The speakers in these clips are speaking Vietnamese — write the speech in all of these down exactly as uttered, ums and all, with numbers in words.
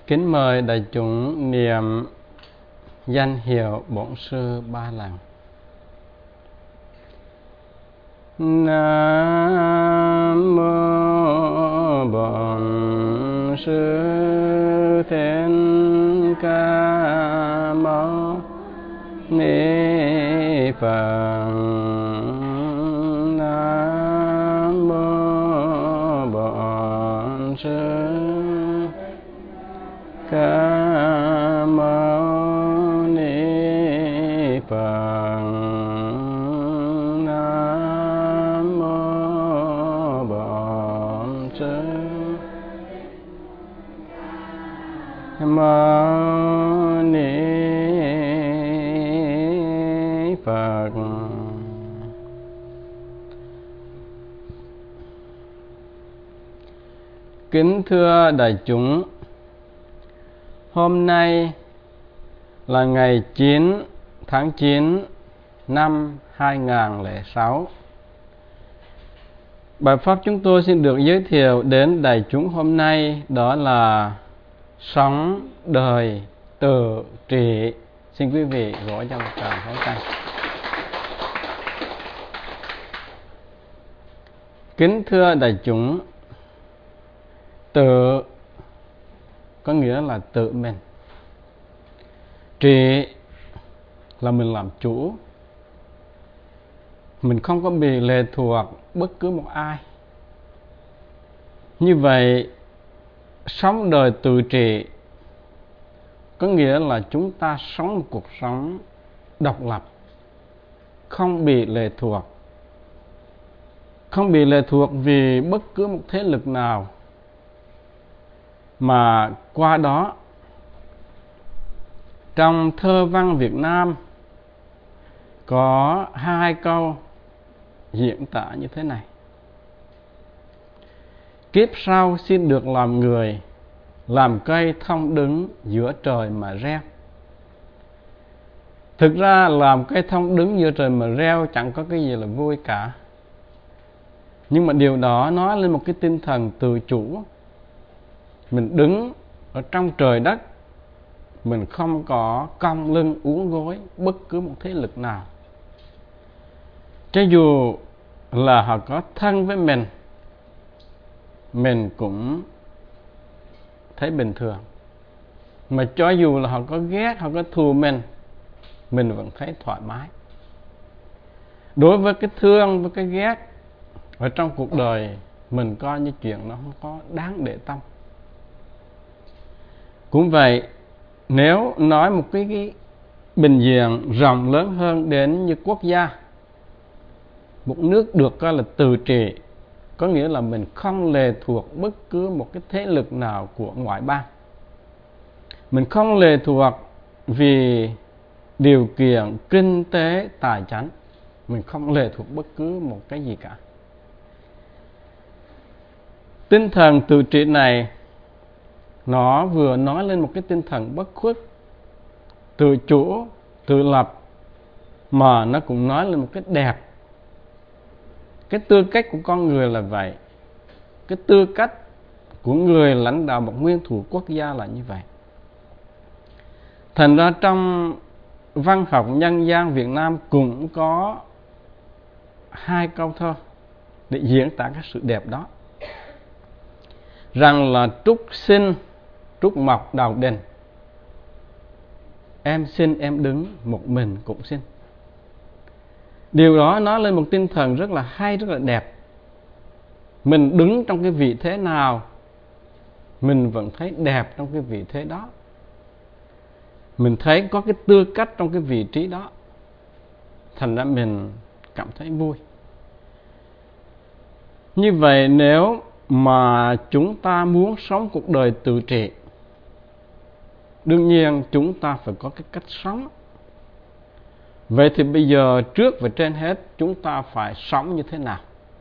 Kính mời đại chúng niệm danh hiệu Bổn Sư ba lần. Nam mô Bổn Sư Thích Ca Mâu Ni Phật. Nam mô Bổn Sư Ca Mâu Ni Phật. Nam mô Bổn Sư Mâu Ni Phật. Kính thưa đại chúng, hôm nay là ngày chín tháng chín năm hai nghìn không trăm lẻ sáu. Bài pháp chúng tôi xin được giới thiệu đến đại chúng hôm nay đó là sống đời tự trị. Xin quý vị gõ cho một tràng pháo tay. Kính thưa đại chúng, tự có nghĩa là tự mình, trị là mình làm chủ, mình không có bị lệ thuộc bất cứ một ai. Như vậy, sống đời tự trị có nghĩa là chúng ta sống một cuộc sống độc lập, không bị lệ thuộc, không bị lệ thuộc vì bất cứ một thế lực nào, mà qua đó trong thơ văn Việt Nam có hai câu diễn tả như thế này: kiếp sau xin được làm người, làm cây thông đứng giữa trời mà reo. Thực ra làm cây thông đứng giữa trời mà reo chẳng có cái gì là vui cả, nhưng mà điều đó nói lên một cái tinh thần tự chủ. Mình đứng ở trong trời đất, mình không có cong lưng uốn gối bất cứ một thế lực nào. Cho dù là họ có thân với mình, mình cũng thấy bình thường. Mà cho dù là họ có ghét, họ có thù mình, mình vẫn thấy thoải mái. Đối với cái thương, với cái ghét ở trong cuộc đời, mình coi như chuyện nó không có đáng để tâm. Cũng vậy, nếu nói một cái, cái bình diện rộng lớn hơn đến như quốc gia, một nước được coi là tự trị, có nghĩa là mình không lệ thuộc bất cứ một cái thế lực nào của ngoại bang. Mình không lệ thuộc vì điều kiện kinh tế, tài chánh. Mình không lệ thuộc bất cứ một cái gì cả. Tinh thần tự trị này nó vừa nói lên một cái tinh thần bất khuất, tự chủ, tự lập, mà nó cũng nói lên một cái đẹp. Cái tư cách của con người là vậy, cái tư cách của người lãnh đạo một nguyên thủ quốc gia là như vậy. Thành ra trong văn học nhân gian Việt Nam cũng có hai câu thơ để diễn tả cái sự đẹp đó, rằng là trúc sinh trúc mọc đào đình, em xin em đứng một mình cũng xin. Điều đó nói lên một tinh thần rất là hay, rất là đẹp. Mình đứng trong cái vị thế nào, mình vẫn thấy đẹp trong cái vị thế đó. Mình thấy có cái tư cách trong cái vị trí đó, thành ra mình cảm thấy vui. Như vậy nếu mà chúng ta muốn sống cuộc đời tự trị, đương nhiên chúng ta phải có cái cách sống. Vậy thì bây giờ trước và trên hết chúng ta phải sống như thế nào?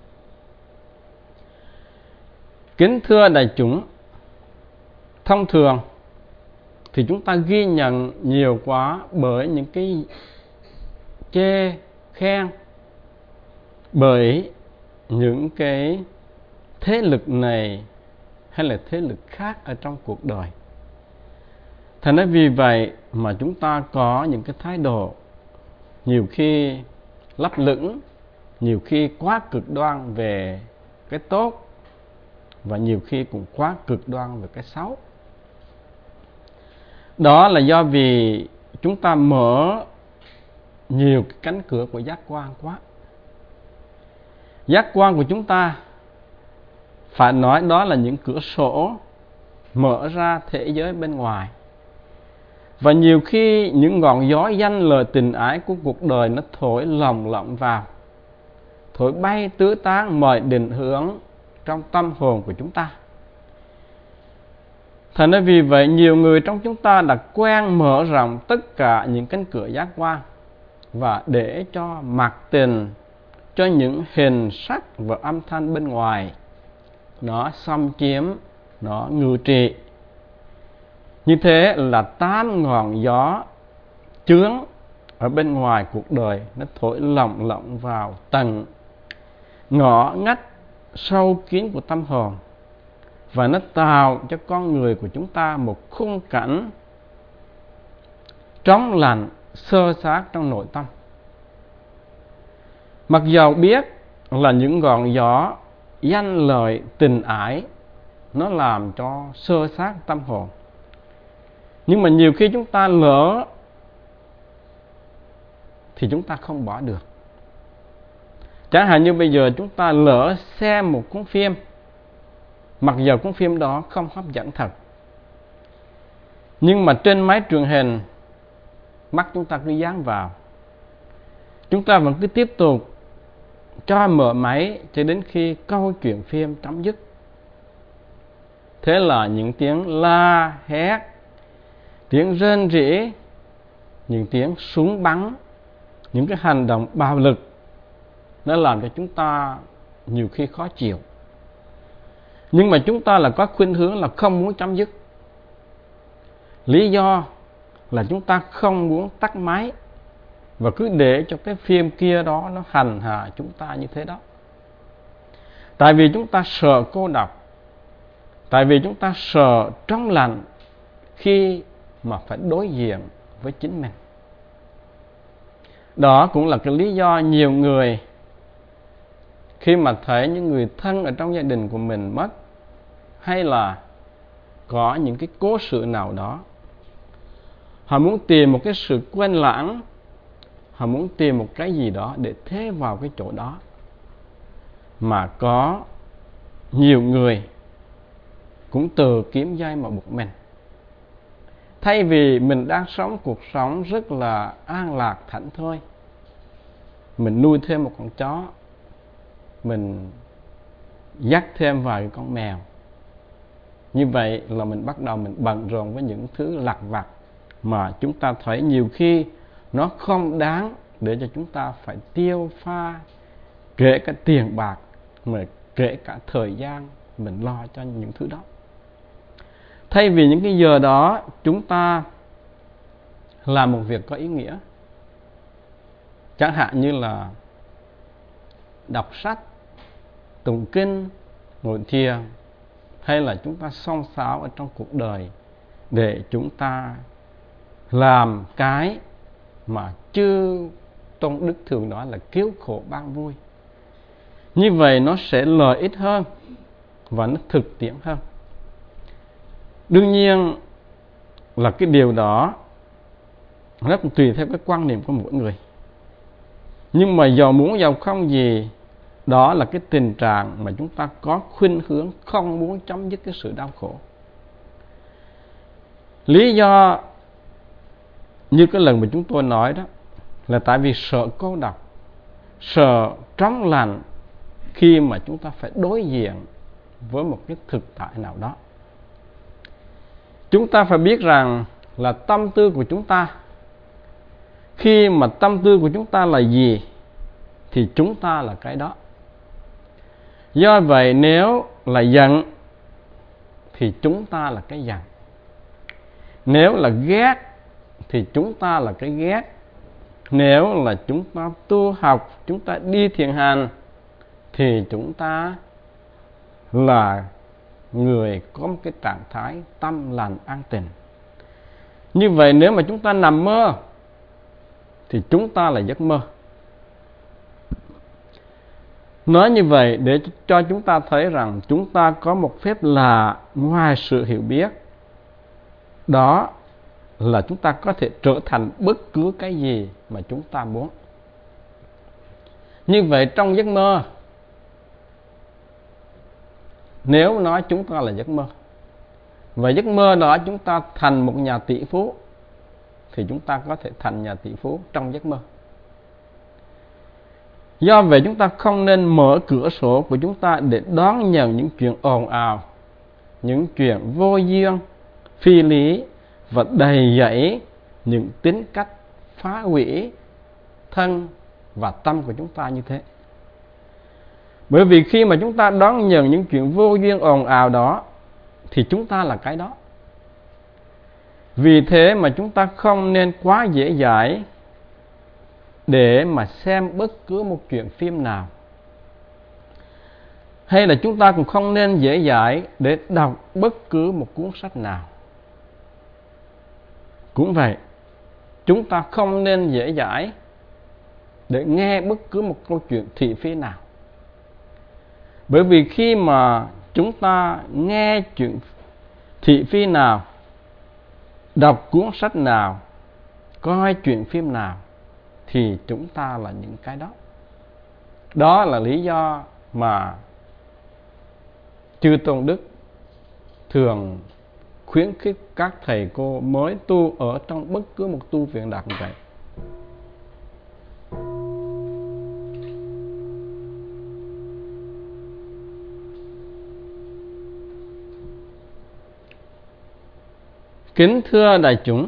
Kính thưa đại chúng, thông thường thì chúng ta ghi nhận nhiều quá bởi những cái chê, khen, bởi những cái thế lực này hay là thế lực khác ở trong cuộc đời. Thành ra vì vậy mà chúng ta có những cái thái độ nhiều khi lấp lửng, nhiều khi quá cực đoan về cái tốt, và nhiều khi cũng quá cực đoan về cái xấu. Đó là do vì chúng ta mở nhiều cái cánh cửa của giác quan quá. Giác quan của chúng ta, phải nói đó là những cửa sổ mở ra thế giới bên ngoài. Và nhiều khi những ngọn gió danh lời tình ái của cuộc đời nó thổi lồng lộng vào, thổi bay tứ tán mọi định hướng trong tâm hồn của chúng ta. Thành ra vì vậy nhiều người trong chúng ta đã quen mở rộng tất cả những cánh cửa giác quan và để cho mặc tình, cho những hình sắc và âm thanh bên ngoài nó xâm chiếm, nó ngự trị. Như thế là tám ngọn gió chướng ở bên ngoài cuộc đời nó thổi lồng lộng vào tầng ngõ ngách sâu kín của tâm hồn, và nó tạo cho con người của chúng ta một khung cảnh trống lạnh, xơ xác trong nội tâm. Mặc dầu biết là những ngọn gió danh lợi tình ái nó làm cho xơ xác tâm hồn, nhưng mà nhiều khi chúng ta lỡ thì chúng ta không bỏ được. Chẳng hạn như bây giờ chúng ta lỡ xem một cuốn phim, mặc dù cuốn phim đó không hấp dẫn thật, nhưng mà trên máy truyền hình mắt chúng ta cứ dán vào, chúng ta vẫn cứ tiếp tục cho mở máy cho đến khi câu chuyện phim chấm dứt. Thế là những tiếng la hét, tiếng rên rỉ, những tiếng súng bắn, những cái hành động bạo lực nó làm cho chúng ta nhiều khi khó chịu. Nhưng mà chúng ta là có khuynh hướng là không muốn chấm dứt. Lý do là chúng ta không muốn tắt máy và cứ để cho cái phim kia đó nó hành hạ chúng ta như thế đó. Tại vì chúng ta sợ cô độc, tại vì chúng ta sợ trống lạnh khi mà phải đối diện với chính mình. Đó cũng là cái lý do nhiều người khi mà thấy những người thân ở trong gia đình của mình mất, hay là có những cái cố sự nào đó, họ muốn tìm một cái sự quên lãng, họ muốn tìm một cái gì đó để thế vào cái chỗ đó. Mà có nhiều người cũng tự kiếm dây mà buộc mình. Thay vì mình đang sống cuộc sống rất là an lạc thảnh thơi, mình nuôi thêm một con chó, mình dắt thêm vài con mèo. Như vậy là mình bắt đầu mình bận rộn với những thứ lặt vặt mà chúng ta thấy nhiều khi nó không đáng để cho chúng ta phải tiêu pha, kể cả tiền bạc, mà kể cả thời gian mình lo cho những thứ đó. Thay vì những cái giờ đó chúng ta làm một việc có ý nghĩa, chẳng hạn như là đọc sách, tụng kinh, ngồi thiền, hay là chúng ta xông xáo ở trong cuộc đời để chúng ta làm cái mà chư Tôn Đức thường nói là cứu khổ ban vui. Như vậy nó sẽ lợi ích hơn và nó thực tiễn hơn. Đương nhiên là cái điều đó nó cũng tùy theo cái quan niệm của mỗi người. Nhưng mà giàu muốn giàu không gì, đó là cái tình trạng mà chúng ta có khuynh hướng không muốn chấm dứt cái sự đau khổ. Lý do như cái lần mà chúng tôi nói đó là tại vì sợ cô độc, sợ trống lạnh khi mà chúng ta phải đối diện với một cái thực tại nào đó. Chúng ta phải biết rằng là tâm tư của chúng ta, khi mà tâm tư của chúng ta là gì thì chúng ta là cái đó. Do vậy nếu là giận thì chúng ta là cái giận, nếu là ghét thì chúng ta là cái ghét, nếu là chúng ta tu học, chúng ta đi thiền hành thì chúng ta là người có một cái trạng thái tâm lành an tịnh. Như vậy nếu mà chúng ta nằm mơ thì chúng ta là giấc mơ. Nói như vậy để cho chúng ta thấy rằng chúng ta có một phép lạ ngoài sự hiểu biết. Đó là chúng ta có thể trở thành bất cứ cái gì mà chúng ta muốn. Như vậy trong giấc mơ, nếu nói chúng ta là giấc mơ, và giấc mơ đó chúng ta thành một nhà tỷ phú, thì chúng ta có thể thành nhà tỷ phú trong giấc mơ. Do vậy chúng ta không nên mở cửa sổ của chúng ta để đón nhận những chuyện ồn ào, những chuyện vô duyên, phi lý và đầy dẫy những tính cách phá hủy thân và tâm của chúng ta như thế. Bởi vì khi mà chúng ta đón nhận những chuyện vô duyên ồn ào đó thì chúng ta là cái đó. Vì thế mà chúng ta không nên quá dễ dãi để mà xem bất cứ một chuyện phim nào. Hay là chúng ta cũng không nên dễ dãi để đọc bất cứ một cuốn sách nào. Cũng vậy, chúng ta không nên dễ dãi để nghe bất cứ một câu chuyện thị phi nào. Bởi vì khi mà chúng ta nghe chuyện thị phi nào, đọc cuốn sách nào, coi chuyện phim nào, thì chúng ta là những cái đó. Đó là lý do mà chư Tôn Đức thường khuyến khích các thầy cô mới tu ở trong bất cứ một tu viện nào cũng vậy. Kính thưa đại chúng,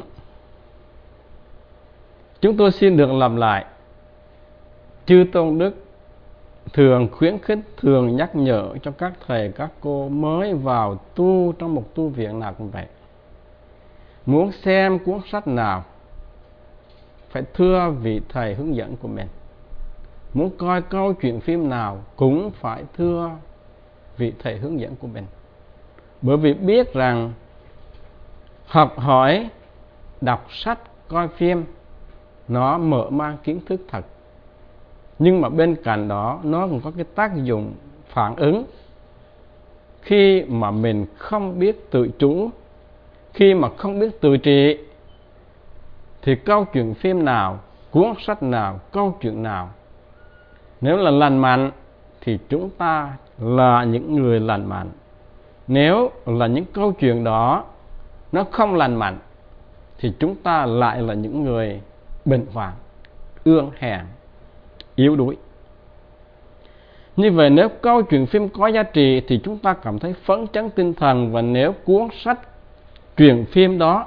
chúng tôi xin được làm lại. Chư Tôn Đức thường khuyến khích, thường nhắc nhở cho các thầy, các cô mới vào tu trong một tu viện nào cũng vậy. Muốn xem cuốn sách nào, phải thưa vị thầy hướng dẫn của mình. Muốn coi câu chuyện phim nào, cũng phải thưa vị thầy hướng dẫn của mình. Bởi vì biết rằng học hỏi, đọc sách, coi phim, nó mở mang kiến thức thật. Nhưng mà bên cạnh đó, nó cũng có cái tác dụng phản ứng. Khi mà mình không biết tự chủ, khi mà không biết tự trị, thì câu chuyện phim nào, cuốn sách nào, câu chuyện nào, nếu là lành mạnh thì chúng ta là những người lành mạnh. Nếu là những câu chuyện đó nó không lành mạnh thì chúng ta lại là những người bệnh hoạn, ương hèn, yếu đuối. Như vậy nếu câu chuyện phim có giá trị thì chúng ta cảm thấy phấn chấn tinh thần. Và nếu cuốn sách, truyện phim đó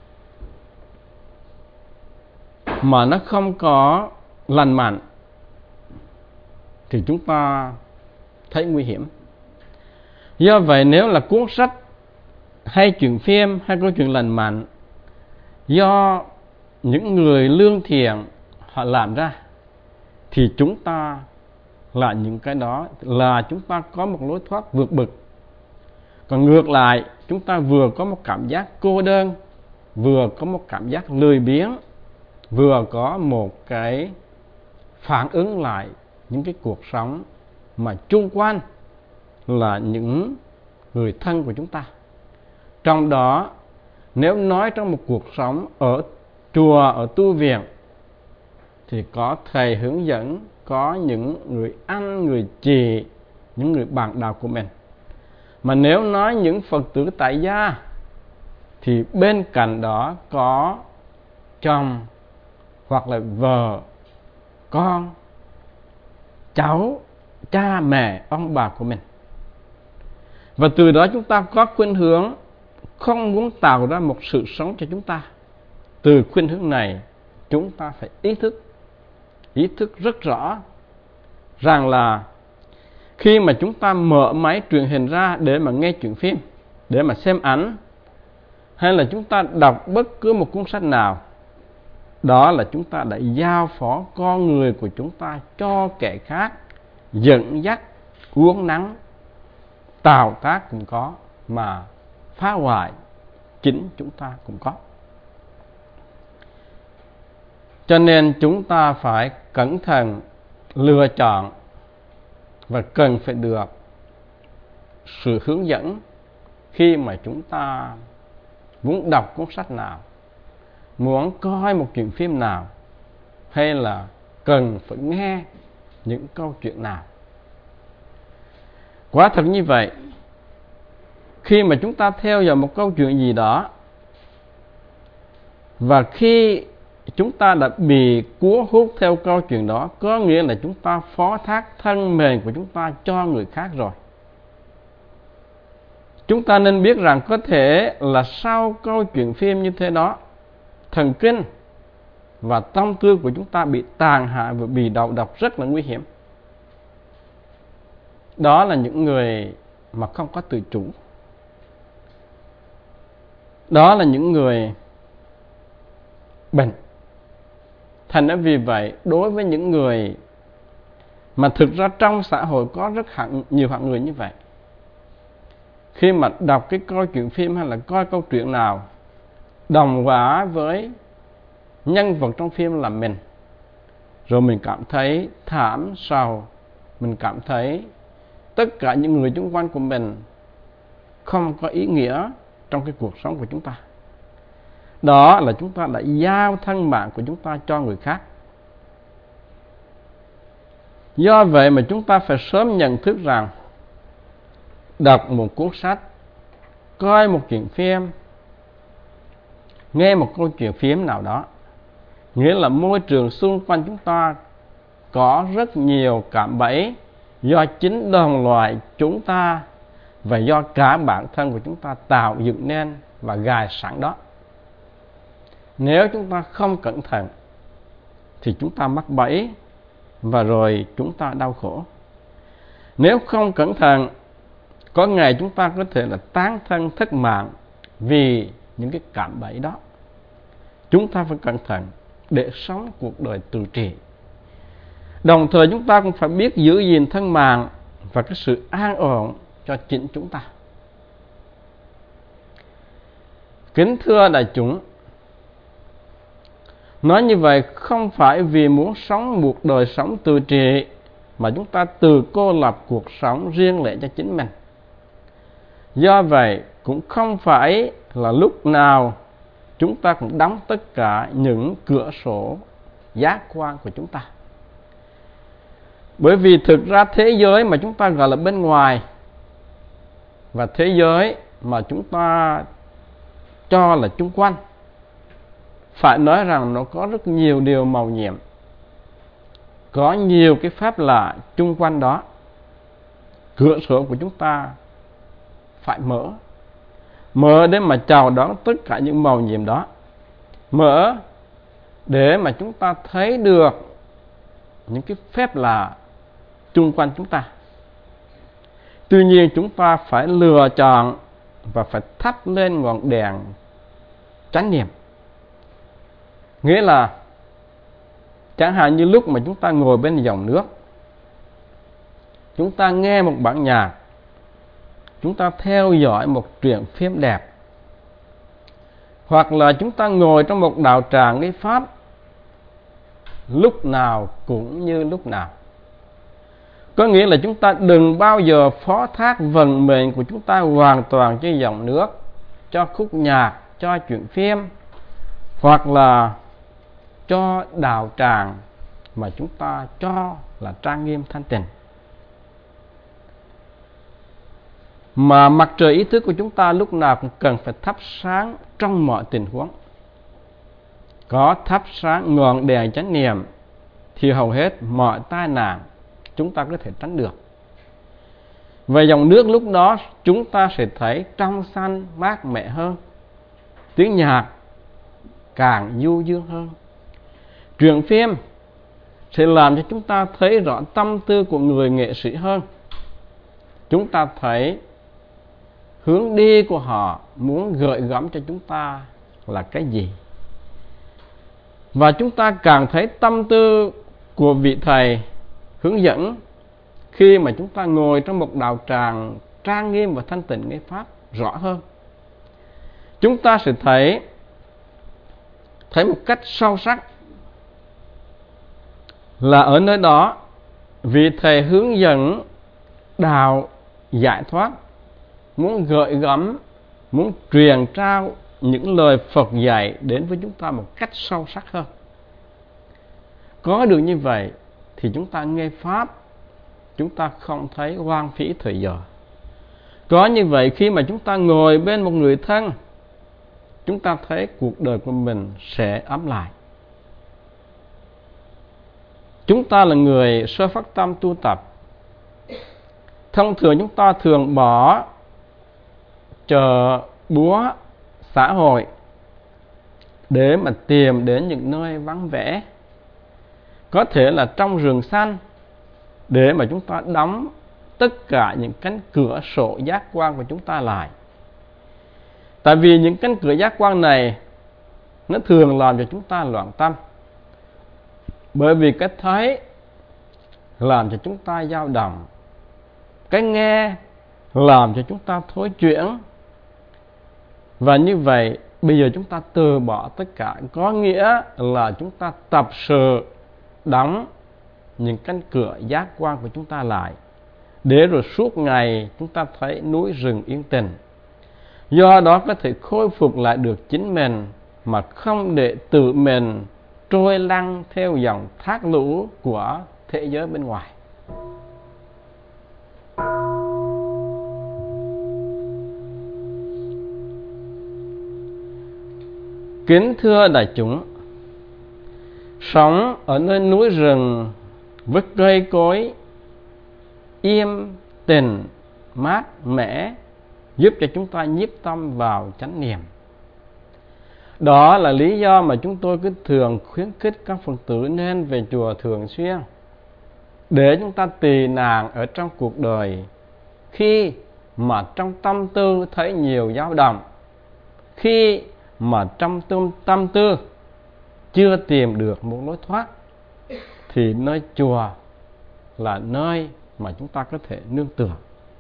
mà nó không có lành mạnh thì chúng ta thấy nguy hiểm. Do vậy nếu là cuốn sách hay chuyện phim hay câu chuyện lành mạnh do những người lương thiện họ làm ra, thì chúng ta là những cái đó, là chúng ta có một lối thoát vượt bực. Còn ngược lại, chúng ta vừa có một cảm giác cô đơn, vừa có một cảm giác lười biếng, vừa có một cái phản ứng lại những cái cuộc sống mà chung quanh là những người thân của chúng ta. Trong đó, nếu nói trong một cuộc sống ở chùa, ở tu viện, thì có thầy hướng dẫn, có những người anh, người chị, những người bạn đạo của mình. Mà nếu nói những Phật tử tại gia, thì bên cạnh đó có chồng, hoặc là vợ, con, cháu, cha mẹ, ông bà của mình. Và từ đó chúng ta có khuynh hướng không muốn tạo ra một sự sống cho chúng ta. Từ khuynh hướng này, chúng ta phải ý thức, ý thức rất rõ rằng là khi mà chúng ta mở máy truyền hình ra để mà nghe chuyện phim, để mà xem ảnh, hay là chúng ta đọc bất cứ một cuốn sách nào, đó là chúng ta đã giao phó con người của chúng ta cho kẻ khác dẫn dắt, uốn nắn, tạo tác cũng có, mà phá hoại chính chúng ta cũng có. Cho nên chúng ta phải cẩn thận lựa chọn và cần phải được sự hướng dẫn khi mà chúng ta muốn đọc cuốn sách nào, muốn coi một chuyện phim nào, hay là cần phải nghe những câu chuyện nào. Quả thật như vậy, khi mà chúng ta theo dõi một câu chuyện gì đó, và khi chúng ta đã bị cuốn hút theo câu chuyện đó, có nghĩa là chúng ta phó thác thân mình của chúng ta cho người khác rồi. Chúng ta nên biết rằng có thể là sau câu chuyện phim như thế đó, thần kinh và tâm tư của chúng ta bị tàn hại và bị đầu độc rất là nguy hiểm. Đó là những người mà không có tự chủ. Đó là những người bệnh. Thành ra vì vậy, đối với những người mà thực ra trong xã hội có rất hạng, nhiều hạng người như vậy, khi mà đọc cái câu chuyện phim hay là coi câu chuyện nào đồng hóa với nhân vật trong phim là mình, rồi mình cảm thấy thảm sầu, mình cảm thấy tất cả những người xung quanh của mình không có ý nghĩa trong cái cuộc sống của chúng ta. Đó là chúng ta đã giao thân mạng của chúng ta cho người khác. Do vậy mà chúng ta phải sớm nhận thức rằng đọc một cuốn sách, coi một chuyện phim, nghe một câu chuyện phim nào đó, nghĩa là môi trường xung quanh chúng ta có rất nhiều cạm bẫy do chính đồng loại chúng ta và do cả bản thân của chúng ta tạo dựng nên và gài sẵn đó. Nếu chúng ta không cẩn thận thì chúng ta mắc bẫy và rồi chúng ta đau khổ. Nếu không cẩn thận, có ngày chúng ta có thể là tán thân thất mạng vì những cái cạm bẫy đó. Chúng ta phải cẩn thận để sống cuộc đời tự trị. Đồng thời chúng ta cũng phải biết giữ gìn thân mạng và cái sự an ổn cho chính chúng ta. Kính thưa đại chúng, nói như vậy không phải vì muốn sống một đời sống tự trị mà chúng ta tự cô lập cuộc sống riêng lẻ cho chính mình. Do vậy cũng không phải là lúc nào chúng ta cũng đóng tất cả những cửa sổ giác quan của chúng ta. Bởi vì thực ra thế giới mà chúng ta gọi là bên ngoài và thế giới mà chúng ta cho là chung quanh, phải nói rằng nó có rất nhiều điều màu nhiệm, có nhiều cái pháp lạ chung quanh đó. Cửa sổ của chúng ta phải mở, mở để mà chào đón tất cả những màu nhiệm đó, mở để mà chúng ta thấy được những cái phép lạ chung quanh chúng ta. Tuy nhiên chúng ta phải lựa chọn và phải thắp lên ngọn đèn chánh niệm. Nghĩa là chẳng hạn như lúc mà chúng ta ngồi bên dòng nước, chúng ta nghe một bản nhạc, chúng ta theo dõi một truyện phim đẹp, hoặc là chúng ta ngồi trong một đạo tràng nghe pháp, lúc nào cũng như lúc nào. Có nghĩa là chúng ta đừng bao giờ phó thác vận mệnh của chúng ta hoàn toàn cho dòng nước, cho khúc nhạc, cho chuyện phim, hoặc là cho đạo tràng mà chúng ta cho là trang nghiêm thanh tịnh. Mà mặt trời ý thức của chúng ta lúc nào cũng cần phải thắp sáng trong mọi tình huống. Có thắp sáng ngọn đèn chánh niệm thì hầu hết mọi tai nạn chúng ta có thể tránh được. Về dòng nước lúc đó chúng ta sẽ thấy trong xanh mát mẻ hơn, tiếng nhạc càng du dương hơn. Truyện phim sẽ làm cho chúng ta thấy rõ tâm tư của người nghệ sĩ hơn. Chúng ta thấy hướng đi của họ muốn gợi gắm cho chúng ta là cái gì. Và chúng ta càng thấy tâm tư của vị thầy hướng dẫn khi mà chúng ta ngồi trong một đạo tràng trang nghiêm và thanh tịnh nghe pháp rõ hơn. Chúng ta sẽ thấy thấy một cách sâu sắc là ở nơi đó vị thầy hướng dẫn đạo giải thoát, muốn gợi gắm, muốn truyền trao những lời Phật dạy đến với chúng ta một cách sâu sắc hơn. Có được như vậy thì chúng ta nghe Pháp, chúng ta không thấy hoang phí thời giờ. Có như vậy khi mà chúng ta ngồi bên một người thân, chúng ta thấy cuộc đời của mình sẽ ấm lại. Chúng ta là người sơ phát tâm tu tập. Thông thường chúng ta thường bỏ chợ búa xã hội để mà tìm đến những nơi vắng vẻ, có thể là trong rừng xanh, để mà chúng ta đóng tất cả những cánh cửa sổ giác quan của chúng ta lại. Tại vì những cánh cửa giác quan này nó thường làm cho chúng ta loạn tâm, bởi vì cái thấy làm cho chúng ta dao động, cái nghe làm cho chúng ta thối chuyển. Và như vậy bây giờ chúng ta từ bỏ tất cả, có nghĩa là chúng ta tập sự đóng những cánh cửa giác quan của chúng ta lại, để rồi suốt ngày chúng ta thấy núi rừng yên tĩnh. Do đó có thể khôi phục lại được chính mình, mà không để tự mình trôi lăn theo dòng thác lũ của thế giới bên ngoài. Kính thưa đại chúng, sống ở nơi núi rừng với cây cối im tĩnh mát mẻ giúp cho chúng ta nhiếp tâm vào chánh niệm. Đó là lý do mà chúng tôi cứ thường khuyến khích các Phật tử nên về chùa thường xuyên, để chúng ta tị nạn ở trong cuộc đời. Khi mà trong tâm tư thấy nhiều dao động, khi mà trong tâm, tâm tư chưa tìm được một lối thoát, thì nơi chùa là nơi mà chúng ta có thể nương tựa.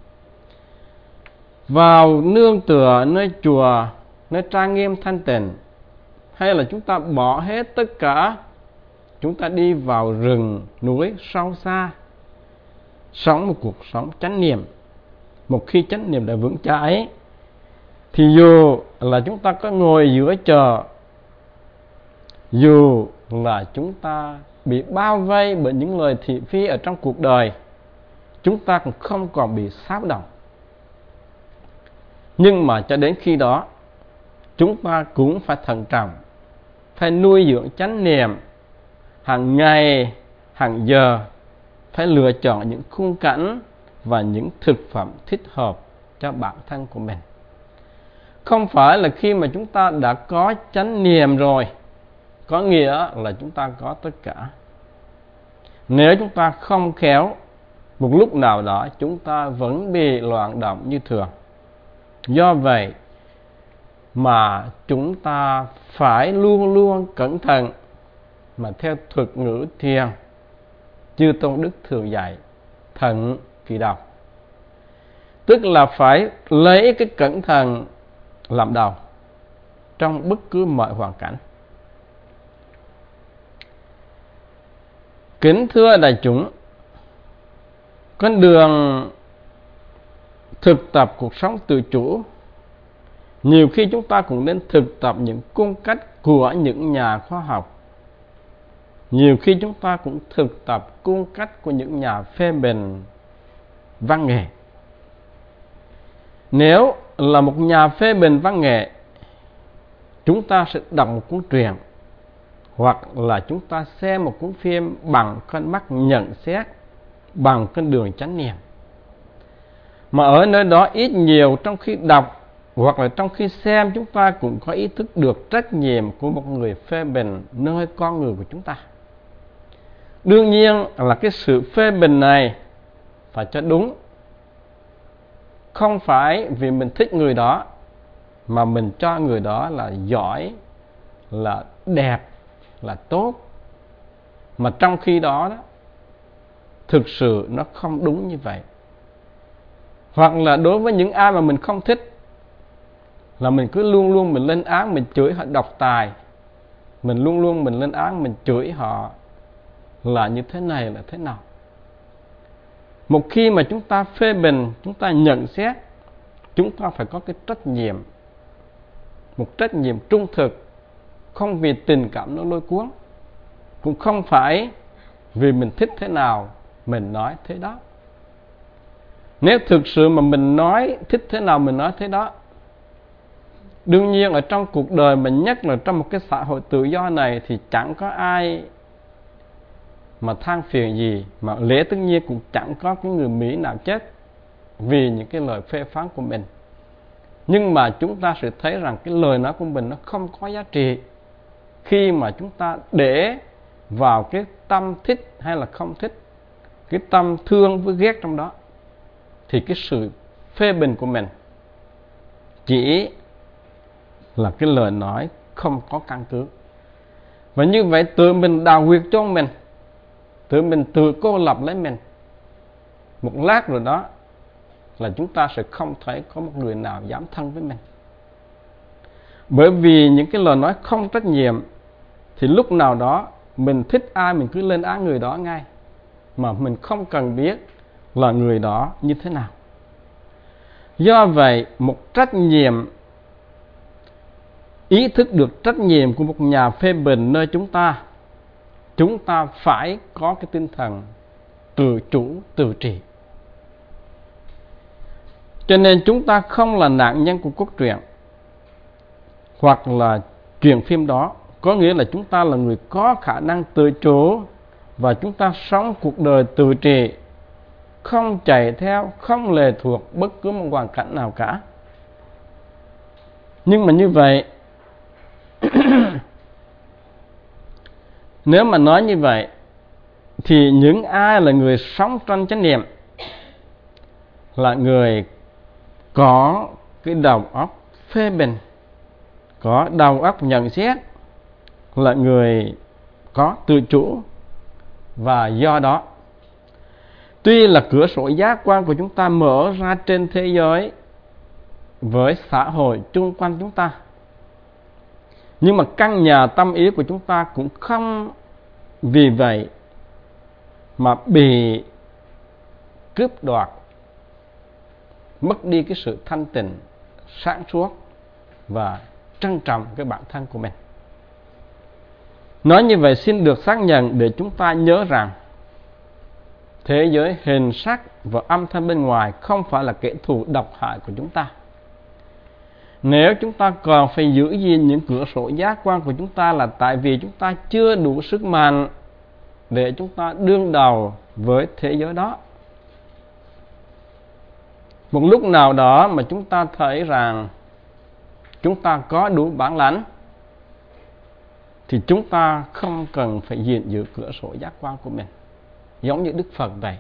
Vào nương tựa nơi chùa, nơi trang nghiêm thanh tịnh, hay là chúng ta bỏ hết tất cả, chúng ta đi vào rừng núi sâu xa, sống một cuộc sống chánh niệm. Một khi chánh niệm đã vững chãi, thì dù là chúng ta có ngồi giữa chợ, dù là chúng ta bị bao vây bởi những lời thị phi ở trong cuộc đời, chúng ta cũng không còn bị xáo động. Nhưng mà cho đến khi đó, chúng ta cũng phải thận trọng, phải nuôi dưỡng chánh niệm hàng ngày, hàng giờ, phải lựa chọn những khung cảnh và những thực phẩm thích hợp cho bản thân của mình. Không phải là khi mà chúng ta đã có chánh niệm rồi, có nghĩa là chúng ta có tất cả. Nếu chúng ta không khéo, một lúc nào đó chúng ta vẫn bị loạn động như thường. Do vậy mà chúng ta phải luôn luôn cẩn thận, mà theo thuật ngữ thiền chư Tôn Đức thường dạy, thận kỳ độc. Tức là phải lấy cái cẩn thận làm đầu trong bất cứ mọi hoàn cảnh. Kính thưa đại chúng, con đường thực tập cuộc sống tự chủ, nhiều khi chúng ta cũng nên thực tập những cung cách của những nhà khoa học. Nhiều khi chúng ta cũng thực tập cung cách của những nhà phê bình văn nghệ. Nếu là một nhà phê bình văn nghệ, chúng ta sẽ đọc một cuốn truyện, hoặc là chúng ta xem một cuốn phim bằng con mắt nhận xét, bằng con đường chánh niệm. Mà ở nơi đó ít nhiều trong khi đọc hoặc là trong khi xem, chúng ta cũng có ý thức được trách nhiệm của một người phê bình nơi con người của chúng ta. Đương nhiên là cái sự phê bình này phải cho đúng, không phải vì mình thích người đó mà mình cho người đó là giỏi, là đẹp, là tốt, mà trong khi đó, đó thực sự nó không đúng như vậy. Hoặc là đối với những ai mà mình không thích, là mình cứ luôn luôn mình lên án, mình chửi họ độc tài, mình luôn luôn mình lên án, mình chửi họ là như thế này là thế nào. Một khi mà chúng ta phê bình, chúng ta nhận xét, chúng ta phải có cái trách nhiệm, một trách nhiệm trung thực, không vì tình cảm nó lôi cuốn, cũng không phải vì mình thích thế nào mình nói thế đó. Nếu thực sự mà mình nói thích thế nào mình nói thế đó, đương nhiên ở trong cuộc đời mình, nhất là trong một cái xã hội tự do này, thì chẳng có ai mà than phiền gì, mà lẽ tất nhiên cũng chẳng có cái người Mỹ nào chết vì những cái lời phê phán của mình. Nhưng mà chúng ta sẽ thấy rằng cái lời nói của mình nó không có giá trị khi mà chúng ta để vào cái tâm thích hay là không thích, cái tâm thương với ghét trong đó, thì cái sự phê bình của mình chỉ là cái lời nói không có căn cứ. Và như vậy tự mình đào huyệt cho mình, tự mình tự cô lập lấy mình. Một lát rồi đó là chúng ta sẽ không thấy có một người nào dám thân với mình. Bởi vì những cái lời nói không trách nhiệm thì lúc nào đó mình thích ai mình cứ lên án người đó ngay, mà mình không cần biết là người đó như thế nào. Do vậy, một trách nhiệm, ý thức được trách nhiệm của một nhà phê bình nơi chúng ta, chúng ta phải có cái tinh thần tự chủ, tự trị. Cho nên chúng ta không là nạn nhân của cốt truyện hoặc là truyện phim đó. Có nghĩa là chúng ta là người có khả năng tự chủ, và chúng ta sống cuộc đời tự trị, không chạy theo, không lệ thuộc bất cứ một hoàn cảnh nào cả. Nhưng mà như vậy nếu mà nói như vậy thì những ai là người sống trong chánh niệm là người có cái đầu óc phê bình, có đầu óc nhận xét, là người có tự chủ. Và do đó, tuy là cửa sổ giác quan của chúng ta mở ra trên thế giới với xã hội chung quanh chúng ta, nhưng mà căn nhà tâm ý của chúng ta cũng không vì vậy mà bị cướp đoạt, mất đi cái sự thanh tịnh, sáng suốt và trân trọng cái bản thân của mình. Nói như vậy xin được xác nhận để chúng ta nhớ rằng thế giới hình sắc và âm thanh bên ngoài không phải là kẻ thù độc hại của chúng ta. Nếu chúng ta còn phải giữ gìn những cửa sổ giác quan của chúng ta là tại vì chúng ta chưa đủ sức mạnh để chúng ta đương đầu với thế giới đó. Một lúc nào đó mà chúng ta thấy rằng chúng ta có đủ bản lãnh thì chúng ta không cần phải gìn giữ cửa sổ giác quan của mình. Giống như Đức Phật vậy.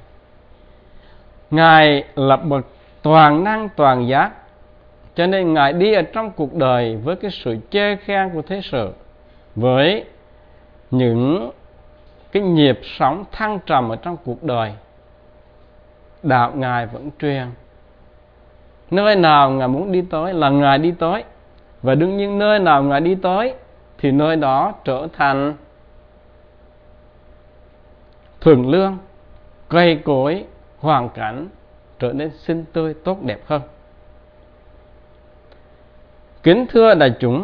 Ngài là bậc toàn năng toàn giác, cho nên Ngài đi ở trong cuộc đời với cái sự chê khen của thế sự, với những cái nhịp sống thăng trầm ở trong cuộc đời. Đạo Ngài vẫn truyền. Nơi nào Ngài muốn đi tới là Ngài đi tới. Và đương nhiên nơi nào Ngài đi tới thì nơi đó trở thành thuần lương, cây cối, hoàn cảnh trở nên xinh tươi tốt đẹp hơn. Kính thưa đại chúng,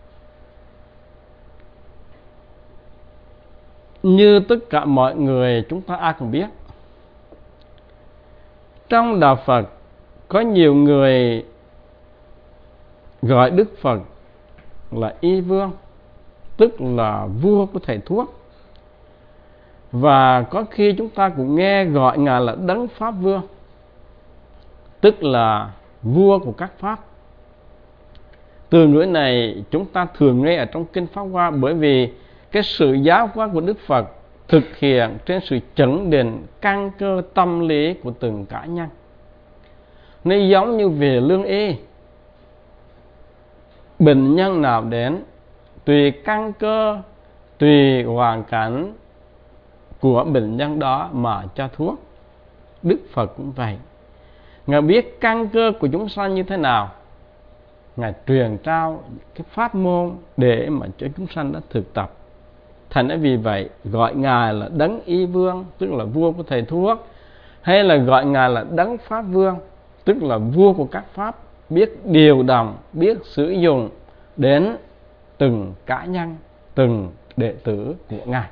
như tất cả mọi người chúng ta ai cũng biết, trong đạo Phật có nhiều người gọi Đức Phật là Y Vương, tức là vua của thầy thuốc. Và có khi chúng ta cũng nghe gọi Ngài là Đấng Pháp Vương, tức là vua của các pháp. Từ ngữ này chúng ta thường nghe ở trong Kinh Pháp Hoa, bởi vì cái sự giáo hóa của Đức Phật thực hiện trên sự chẩn định căn cơ tâm lý của từng cá nhân. Nó giống như về lương y. Bệnh nhân nào đến, tùy căn cơ, tùy hoàn cảnh của bệnh nhân đó mà cho thuốc. Đức Phật cũng vậy. Ngài biết căn cơ của chúng sanh như thế nào, Ngài truyền trao cái pháp môn để mà cho chúng sanh đã thực tập. Thành ra vì vậy gọi Ngài là Đấng Y Vương, tức là vua của thầy thuốc, hay là gọi Ngài là Đấng Pháp Vương, tức là vua của các pháp, biết điều động, biết sử dụng đến từng cá nhân, từng đệ tử của Ngài.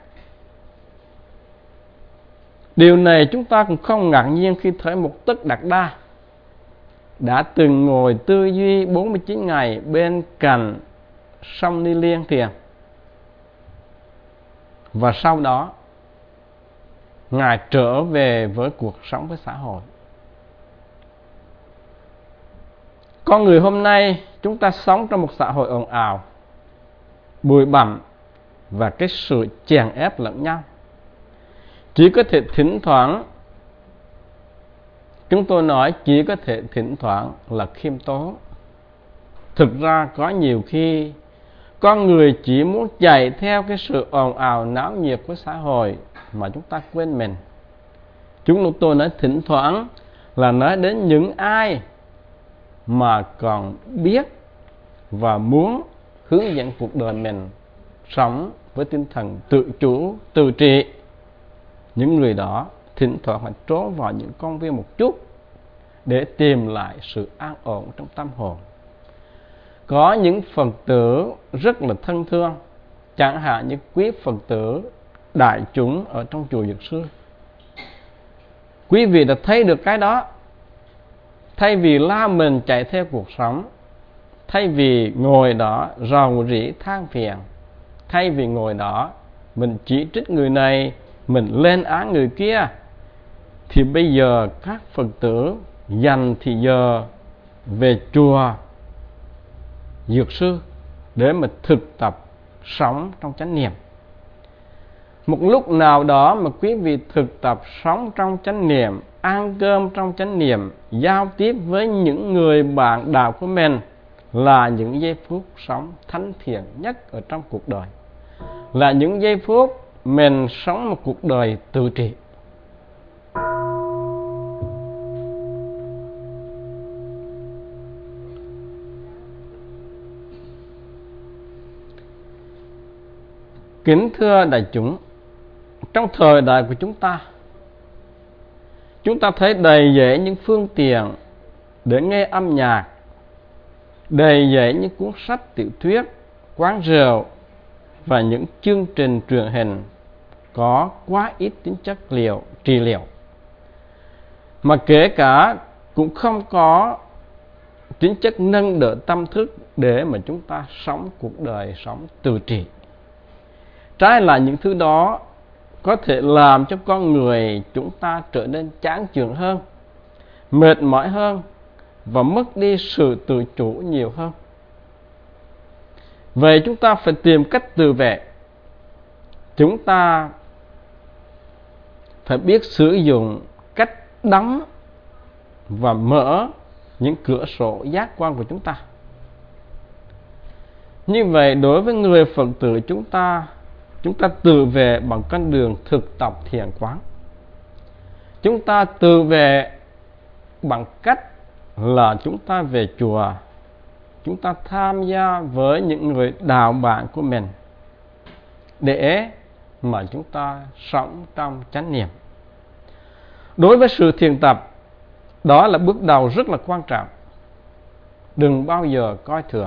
Điều này chúng ta cũng không ngạc nhiên khi thấy Mục Tất Đạt Đa đã từng ngồi tư duy bốn mươi chín ngày bên cạnh sông Ni Liên Thiền. Và sau đó Ngài trở về với cuộc sống với xã hội. Con người hôm nay chúng ta sống trong một xã hội ồn ào, bụi bặm và cái sự chèn ép lẫn nhau. Chỉ có thể thỉnh thoảng, chúng tôi nói chỉ có thể thỉnh thoảng là khiêm tốn. Thực ra có nhiều khi con người chỉ muốn chạy theo cái sự ồn ào náo nhiệt của xã hội mà chúng ta quên mình. Chúng tôi nói thỉnh thoảng là nói đến những ai mà còn biết và muốn hướng dẫn cuộc đời mình sống với tinh thần tự chủ, tự trị. Những người đó thỉnh thoảng phải trốn vào những công viên một chút để tìm lại sự an ổn trong tâm hồn. Có những Phật tử rất là thân thương, chẳng hạn như quý Phật tử đại chúng ở trong chùa Dược Sư. Quý vị đã thấy được cái đó. Thay vì la mình chạy theo cuộc sống, thay vì ngồi đó rầu rĩ than phiền, thay vì ngồi đó mình chỉ trích người này, mình lên án người kia, thì bây giờ các Phật tử dành thì giờ về chùa Dược Sư để mà thực tập sống trong chánh niệm. Một lúc nào đó mà quý vị thực tập sống trong chánh niệm, ăn cơm trong chánh niệm, giao tiếp với những người bạn đạo của mình, là những giây phút sống thánh thiện nhất ở trong cuộc đời, là những giây phút mình sống một cuộc đời tự trị. Kính thưa đại chúng, trong thời đại của chúng ta, chúng ta thấy đầy dẫy những phương tiện để nghe âm nhạc, đầy dẫy những cuốn sách tiểu thuyết, quán rượu và những chương trình truyền hình có quá ít tính chất liệu, trị liệu, mà kể cả cũng không có tính chất nâng đỡ tâm thức để mà chúng ta sống cuộc đời sống tự trị. Trái lại, những thứ đó có thể làm cho con người chúng ta trở nên chán chường hơn, mệt mỏi hơn và mất đi sự tự chủ nhiều hơn. Vậy chúng ta phải tìm cách tự vệ. Chúng ta phải biết sử dụng cách đóng và mở những cửa sổ giác quan của chúng ta. Như vậy, đối với người Phật tử chúng ta, chúng ta tự vệ bằng con đường thực tập thiền quán. Chúng ta tự vệ bằng cách là chúng ta về chùa, chúng ta tham gia với những người đạo bạn của mình để mà chúng ta sống trong chánh niệm. Đối với sự thiền tập, đó là bước đầu rất là quan trọng. Đừng bao giờ coi thường.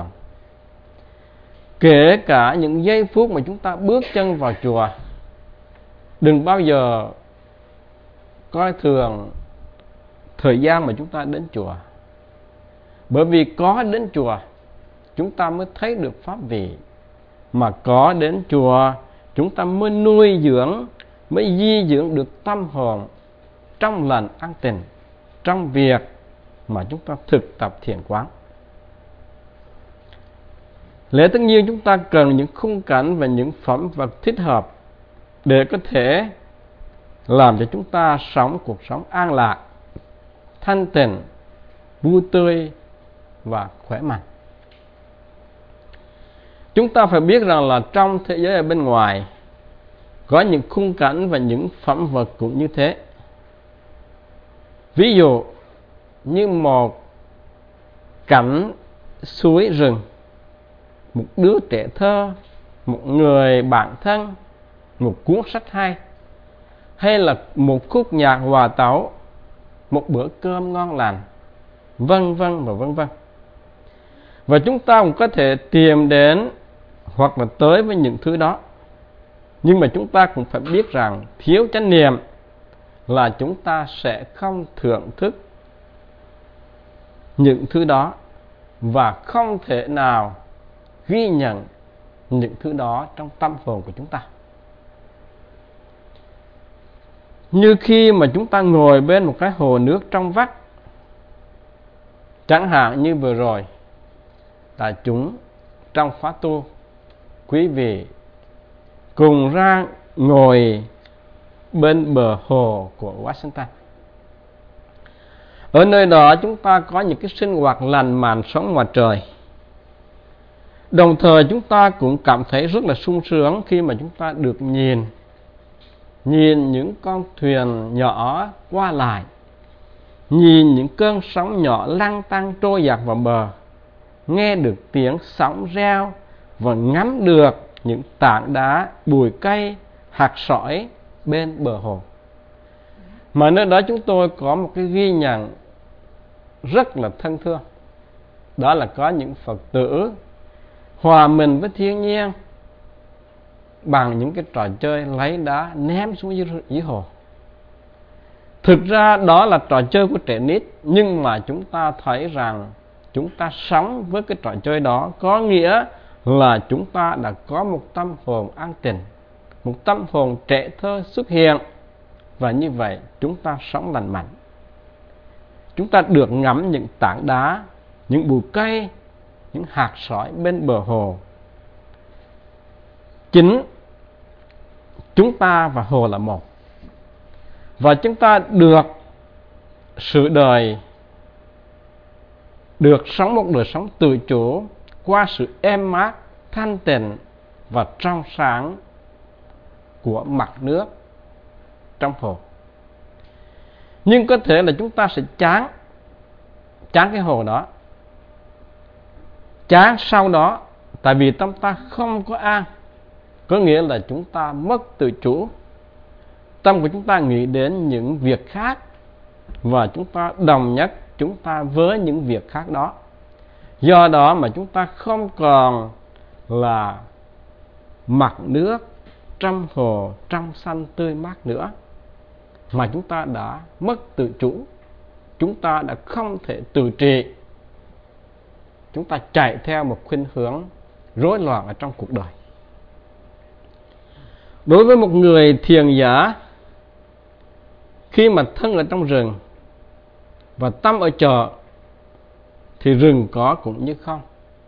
Kể cả những giây phút mà chúng ta bước chân vào chùa, đừng bao giờ coi thường thời gian mà chúng ta đến chùa. Bởi vì có đến chùa, chúng ta mới thấy được pháp vị. Mà có đến chùa, chúng ta mới nuôi dưỡng, mới di dưỡng được tâm hồn trong lành an tình, trong việc mà chúng ta thực tập thiền quán. Lẽ tất nhiên chúng ta cần những khung cảnh và những phẩm vật thích hợp để có thể làm cho chúng ta sống cuộc sống an lạc, thanh tịnh, vui tươi và khỏe mạnh. Chúng ta phải biết rằng là trong thế giới ở bên ngoài có những khung cảnh và những phẩm vật cũng như thế. Ví dụ như một cảnh suối rừng, một đứa trẻ thơ, một người bạn thân, một cuốn sách hay, hay là một khúc nhạc hòa tấu, một bữa cơm ngon lành, vân vân và vân vân. Và chúng ta cũng có thể tìm đến hoặc là tới với những thứ đó. Nhưng mà chúng ta cũng phải biết rằng thiếu chánh niệm là chúng ta sẽ không thưởng thức những thứ đó và không thể nào ghi nhận những thứ đó trong tâm hồn của chúng ta. Như khi mà chúng ta ngồi bên một cái hồ nước trong vắt, chẳng hạn như vừa rồi đại chúng trong khóa tu, quý vị cùng ra ngồi bên bờ hồ của Washington. Ở nơi đó chúng ta có những cái sinh hoạt lành mạnh sống ngoài trời. Đồng thời chúng ta cũng cảm thấy rất là sung sướng khi mà chúng ta được nhìn Nhìn những con thuyền nhỏ qua lại, nhìn những cơn sóng nhỏ lăn tăn trôi dạt vào bờ, nghe được tiếng sóng reo và ngắm được những tảng đá, bụi cây, hạt sỏi bên bờ hồ. Mà nơi đó chúng tôi có một cái ghi nhận rất là thân thương. Đó là có những Phật tử hòa mình với thiên nhiên bằng những cái trò chơi lấy đá ném xuống dưới, dưới hồ. Thực ra đó là trò chơi của trẻ nít, nhưng mà chúng ta thấy rằng chúng ta sống với cái trò chơi đó, có nghĩa là chúng ta đã có một tâm hồn an tịnh, một tâm hồn trẻ thơ xuất hiện, và như vậy chúng ta sống lành mạnh. Chúng ta được ngắm những tảng đá, những bụi cây, những hạt sỏi bên bờ hồ. Chính chúng ta và hồ là một, và chúng ta được sự đời, được sống một đời sống tự chủ qua sự êm mát, thanh tịnh và trong sáng của mặt nước trong hồ. Nhưng có thể là chúng ta sẽ chán chán cái hồ đó, chán sau đó, tại vì tâm ta không có an, có nghĩa là chúng ta mất tự chủ. Tâm của chúng ta nghĩ đến những việc khác, và chúng ta đồng nhất chúng ta với những việc khác đó. Do đó mà chúng ta không còn là mặt nước trong hồ trong xanh tươi mát nữa, mà chúng ta đã mất tự chủ. Chúng ta đã không thể tự trị. Chúng ta chạy theo một khuynh hướng rối loạn ở trong cuộc đời. Đối với một người thiền giả, khi mà thân ở trong rừng và tâm ở chợ, thì rừng có cũng như không.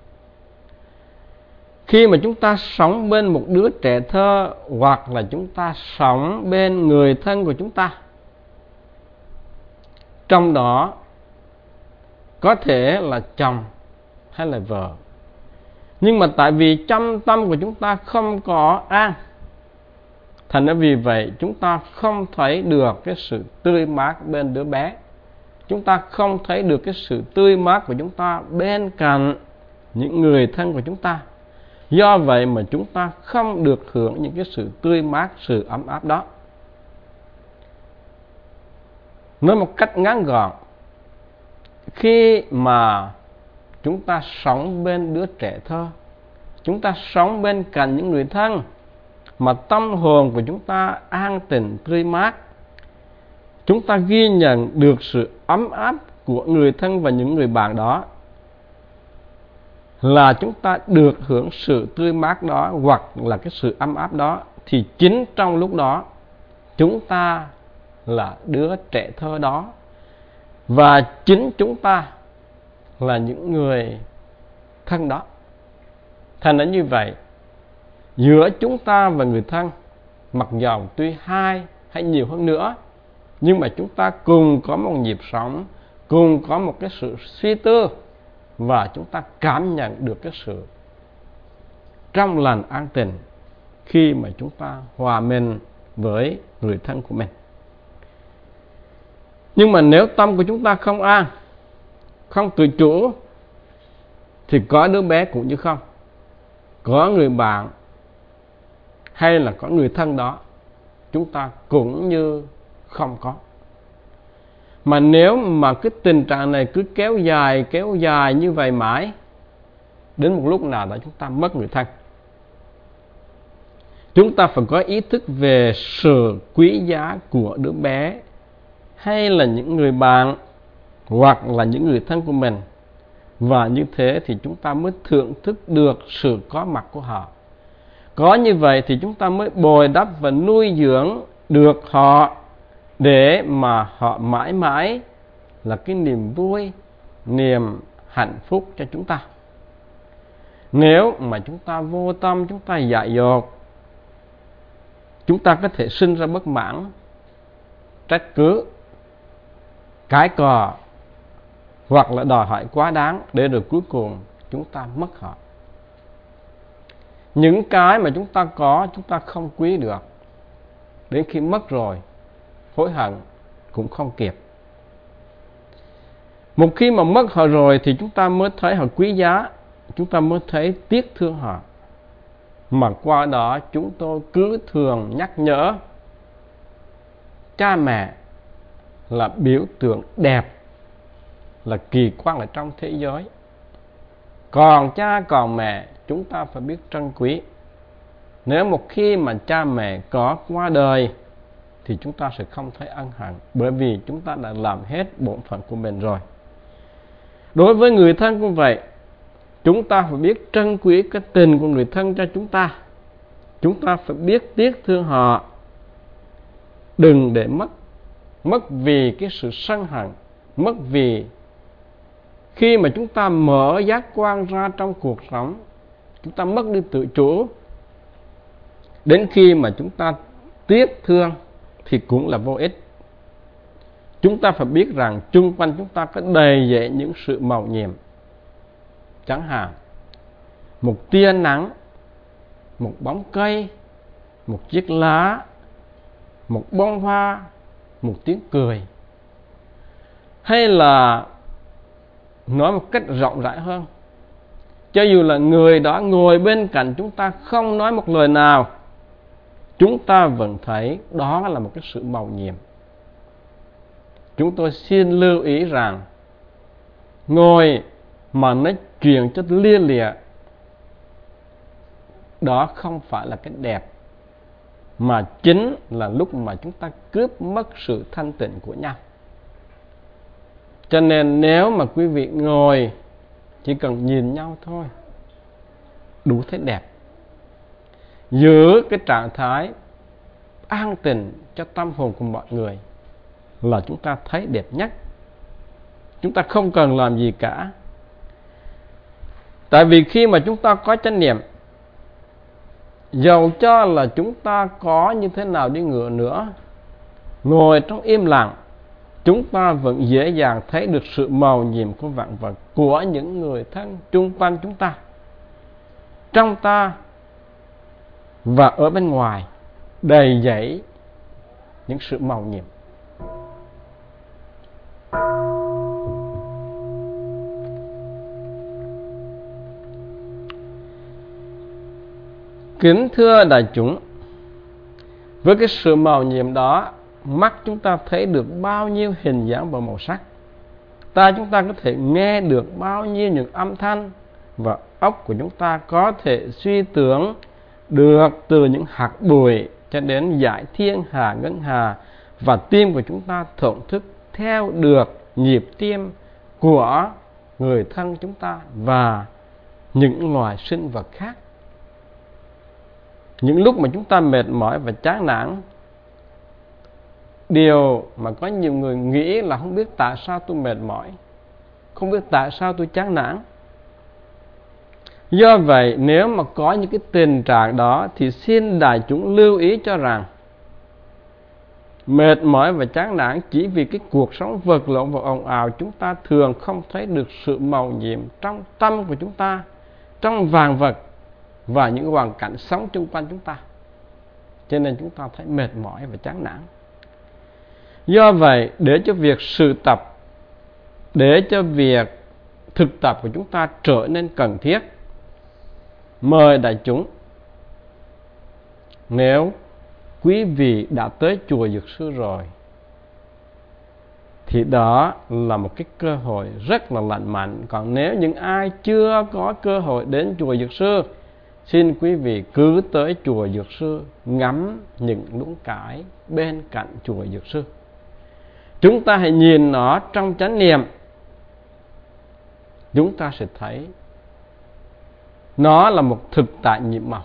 Khi mà chúng ta sống bên một đứa trẻ thơ, hoặc là chúng ta sống bên người thân của chúng ta, trong đó có thể là chồng hay là vợ, nhưng mà tại vì trong tâm của chúng ta không có an, thành ra vì vậy chúng ta không thấy được cái sự tươi mát bên đứa bé. Chúng ta không thấy được cái sự tươi mát của chúng ta bên cạnh những người thân của chúng ta. Do vậy mà chúng ta không được hưởng những cái sự tươi mát, sự ấm áp đó. Nói một cách ngắn gọn, khi mà chúng ta sống bên đứa trẻ thơ, chúng ta sống bên cạnh những người thân, mà tâm hồn của chúng ta an tịnh tươi mát, chúng ta ghi nhận được sự ấm áp của người thân và những người bạn đó, là chúng ta được hưởng sự tươi mát đó hoặc là cái sự ấm áp đó, thì chính trong lúc đó chúng ta là đứa trẻ thơ đó, và chính chúng ta là những người thân đó. Thành ra như vậy, giữa chúng ta và người thân, mặc dầu tuy hai hay nhiều hơn nữa, nhưng mà chúng ta cùng có một nhịp sống, cùng có một cái sự suy tư, và chúng ta cảm nhận được cái sự trong lành an tịnh khi mà chúng ta hòa mình với người thân của mình. Nhưng mà nếu tâm của chúng ta không an, không tự chủ, thì có đứa bé cũng như không, có người bạn hay là có người thân đó, chúng ta cũng như không có. Mà nếu mà cái tình trạng này cứ kéo dài, kéo dài như vậy mãi, đến một lúc nào đó chúng ta mất người thân. Chúng ta phải có ý thức về sự quý giá của đứa bé, hay là những người bạn, hoặc là những người thân của mình. Và như thế thì chúng ta mới thưởng thức được sự có mặt của họ. Có như vậy thì chúng ta mới bồi đắp và nuôi dưỡng được họ, để mà họ mãi mãi là cái niềm vui, niềm hạnh phúc cho chúng ta. Nếu mà chúng ta vô tâm, chúng ta dại dột, chúng ta có thể sinh ra bất mãn, trách cứ, cãi cọ, hoặc là đòi hỏi quá đáng, để rồi cuối cùng chúng ta mất họ. Những cái mà chúng ta có, chúng ta không quý được. Đến khi mất rồi, hối hận cũng không kịp. Một khi mà mất họ rồi thì chúng ta mới thấy họ quý giá, chúng ta mới thấy tiếc thương họ. Mà qua đó chúng tôi cứ thường nhắc nhở cha mẹ là biểu tượng đẹp, là kỳ quan ở trong thế giới. Còn cha còn mẹ, chúng ta phải biết trân quý. Nếu một khi mà cha mẹ có qua đời thì chúng ta sẽ không thấy ân hận, bởi vì chúng ta đã làm hết bổn phận của mình rồi. Đối với người thân cũng vậy, chúng ta phải biết trân quý cái tình của người thân cho chúng ta. Chúng ta phải biết tiếc thương họ, đừng để mất. Mất vì cái sự sân hận, mất vì khi mà chúng ta mở giác quan ra trong cuộc sống, chúng ta mất đi tự chủ. Đến khi mà chúng ta tiếc thương thì cũng là vô ích. Chúng ta phải biết rằng chung quanh chúng ta có đầy dẫy những sự màu nhiệm. Chẳng hạn, một tia nắng, một bóng cây, một chiếc lá, một bông hoa, một tiếng cười. Hay là nói một cách rộng rãi hơn, cho dù là người đó ngồi bên cạnh chúng ta không nói một lời nào, chúng ta vẫn thấy đó là một cái sự mầu nhiệm. Chúng tôi xin lưu ý rằng, ngồi mà nói chuyện cho lia lịa, đó không phải là cái đẹp, mà chính là lúc mà chúng ta cướp mất sự thanh tịnh của nhau. Cho nên nếu mà quý vị ngồi chỉ cần nhìn nhau thôi, đủ thấy đẹp. Giữ cái trạng thái an tịnh cho tâm hồn của mọi người là chúng ta thấy đẹp nhất. Chúng ta không cần làm gì cả. Tại vì khi mà chúng ta có chánh niệm, dầu cho là chúng ta có như thế nào đi nữa, ngồi trong im lặng, chúng ta vẫn dễ dàng thấy được sự màu nhiệm của vạn vật, của những người thân chung quanh chúng ta, trong ta và ở bên ngoài, đầy dẫy những sự màu nhiệm. Kính thưa đại chúng, với cái sự màu nhiệm đó, mắt chúng ta thấy được bao nhiêu hình dáng và màu sắc, tai chúng ta có thể nghe được bao nhiêu những âm thanh, và óc của chúng ta có thể suy tưởng được từ những hạt bụi cho đến dải thiên hà ngân hà, và tim của chúng ta thổn thức theo được nhịp tim của người thân chúng ta và những loài sinh vật khác. Những lúc mà chúng ta mệt mỏi và chán nản, điều mà có nhiều người nghĩ là không biết tại sao tôi mệt mỏi, không biết tại sao tôi chán nản. Do vậy, nếu mà có những cái tình trạng đó thì xin đại chúng lưu ý cho rằng, mệt mỏi và chán nản chỉ vì cái cuộc sống vật lộn và ồn ào, chúng ta thường không thấy được sự màu nhiệm trong tâm của chúng ta, trong vạn vật và những hoàn cảnh sống chung quanh chúng ta. Cho nên chúng ta thấy mệt mỏi và chán nản. Do vậy, để cho việc sự tập, để cho việc thực tập của chúng ta trở nên cần thiết, mời đại chúng nếu quý vị đã tới chùa Dược Sư rồi thì đó là một cái cơ hội rất là lành mạnh. Còn nếu những ai chưa có cơ hội đến chùa Dược Sư, xin quý vị cứ tới chùa Dược Sư ngắm những luống cải bên cạnh chùa Dược Sư. Chúng ta hãy nhìn nó trong chánh niệm, chúng ta sẽ thấy nó là một thực tại nhiệm màu.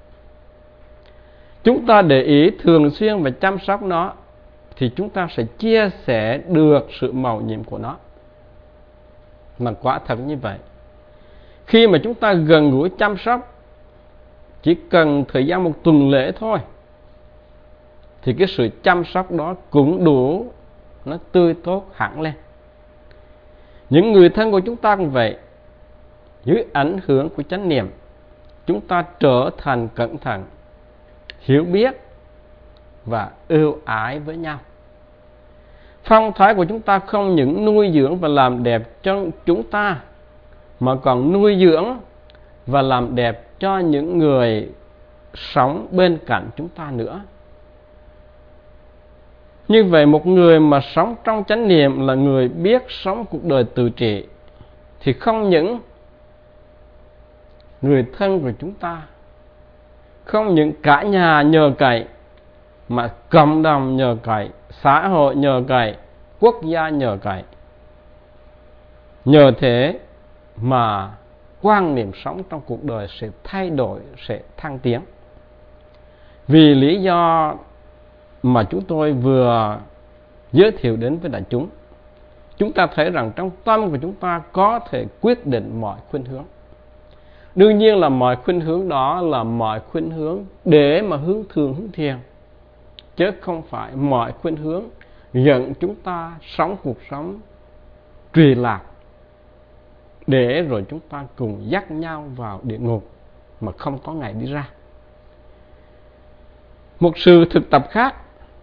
Chúng ta để ý thường xuyên và chăm sóc nó thì chúng ta sẽ chia sẻ được sự màu nhiệm của nó. Mà quả thật như vậy, khi mà chúng ta gần gũi chăm sóc, chỉ cần thời gian một tuần lễ thôi, thì cái sự chăm sóc đó cũng đủ nó tươi tốt hẳn lên. Những người thân của chúng ta cũng vậy. Dưới ảnh hưởng của chánh niệm, chúng ta trở thành cẩn thận, hiểu biết và ưu ái với nhau. Phong thái của chúng ta không những nuôi dưỡng và làm đẹp cho chúng ta, mà còn nuôi dưỡng và làm đẹp cho những người sống bên cạnh chúng ta nữa. Như vậy, một người mà sống trong chánh niệm là người biết sống cuộc đời tự trị, thì không những người thân của chúng ta, không những cả nhà nhờ cậy, mà cộng đồng nhờ cậy, xã hội nhờ cậy, quốc gia nhờ cậy. Nhờ thế mà quan niệm sống trong cuộc đời sẽ thay đổi, sẽ thăng tiến. Vì lý do mà chúng tôi vừa giới thiệu đến với đại chúng, chúng ta thấy rằng trong tâm của chúng ta có thể quyết định mọi khuynh hướng. Đương nhiên là mọi khuynh hướng đó là mọi khuynh hướng để mà hướng thường hướng thiền, chứ không phải mọi khuynh hướng dẫn chúng ta sống cuộc sống trì lạc, để rồi chúng ta cùng dắt nhau vào địa ngục mà không có ngày đi ra. Một sự thực tập khác,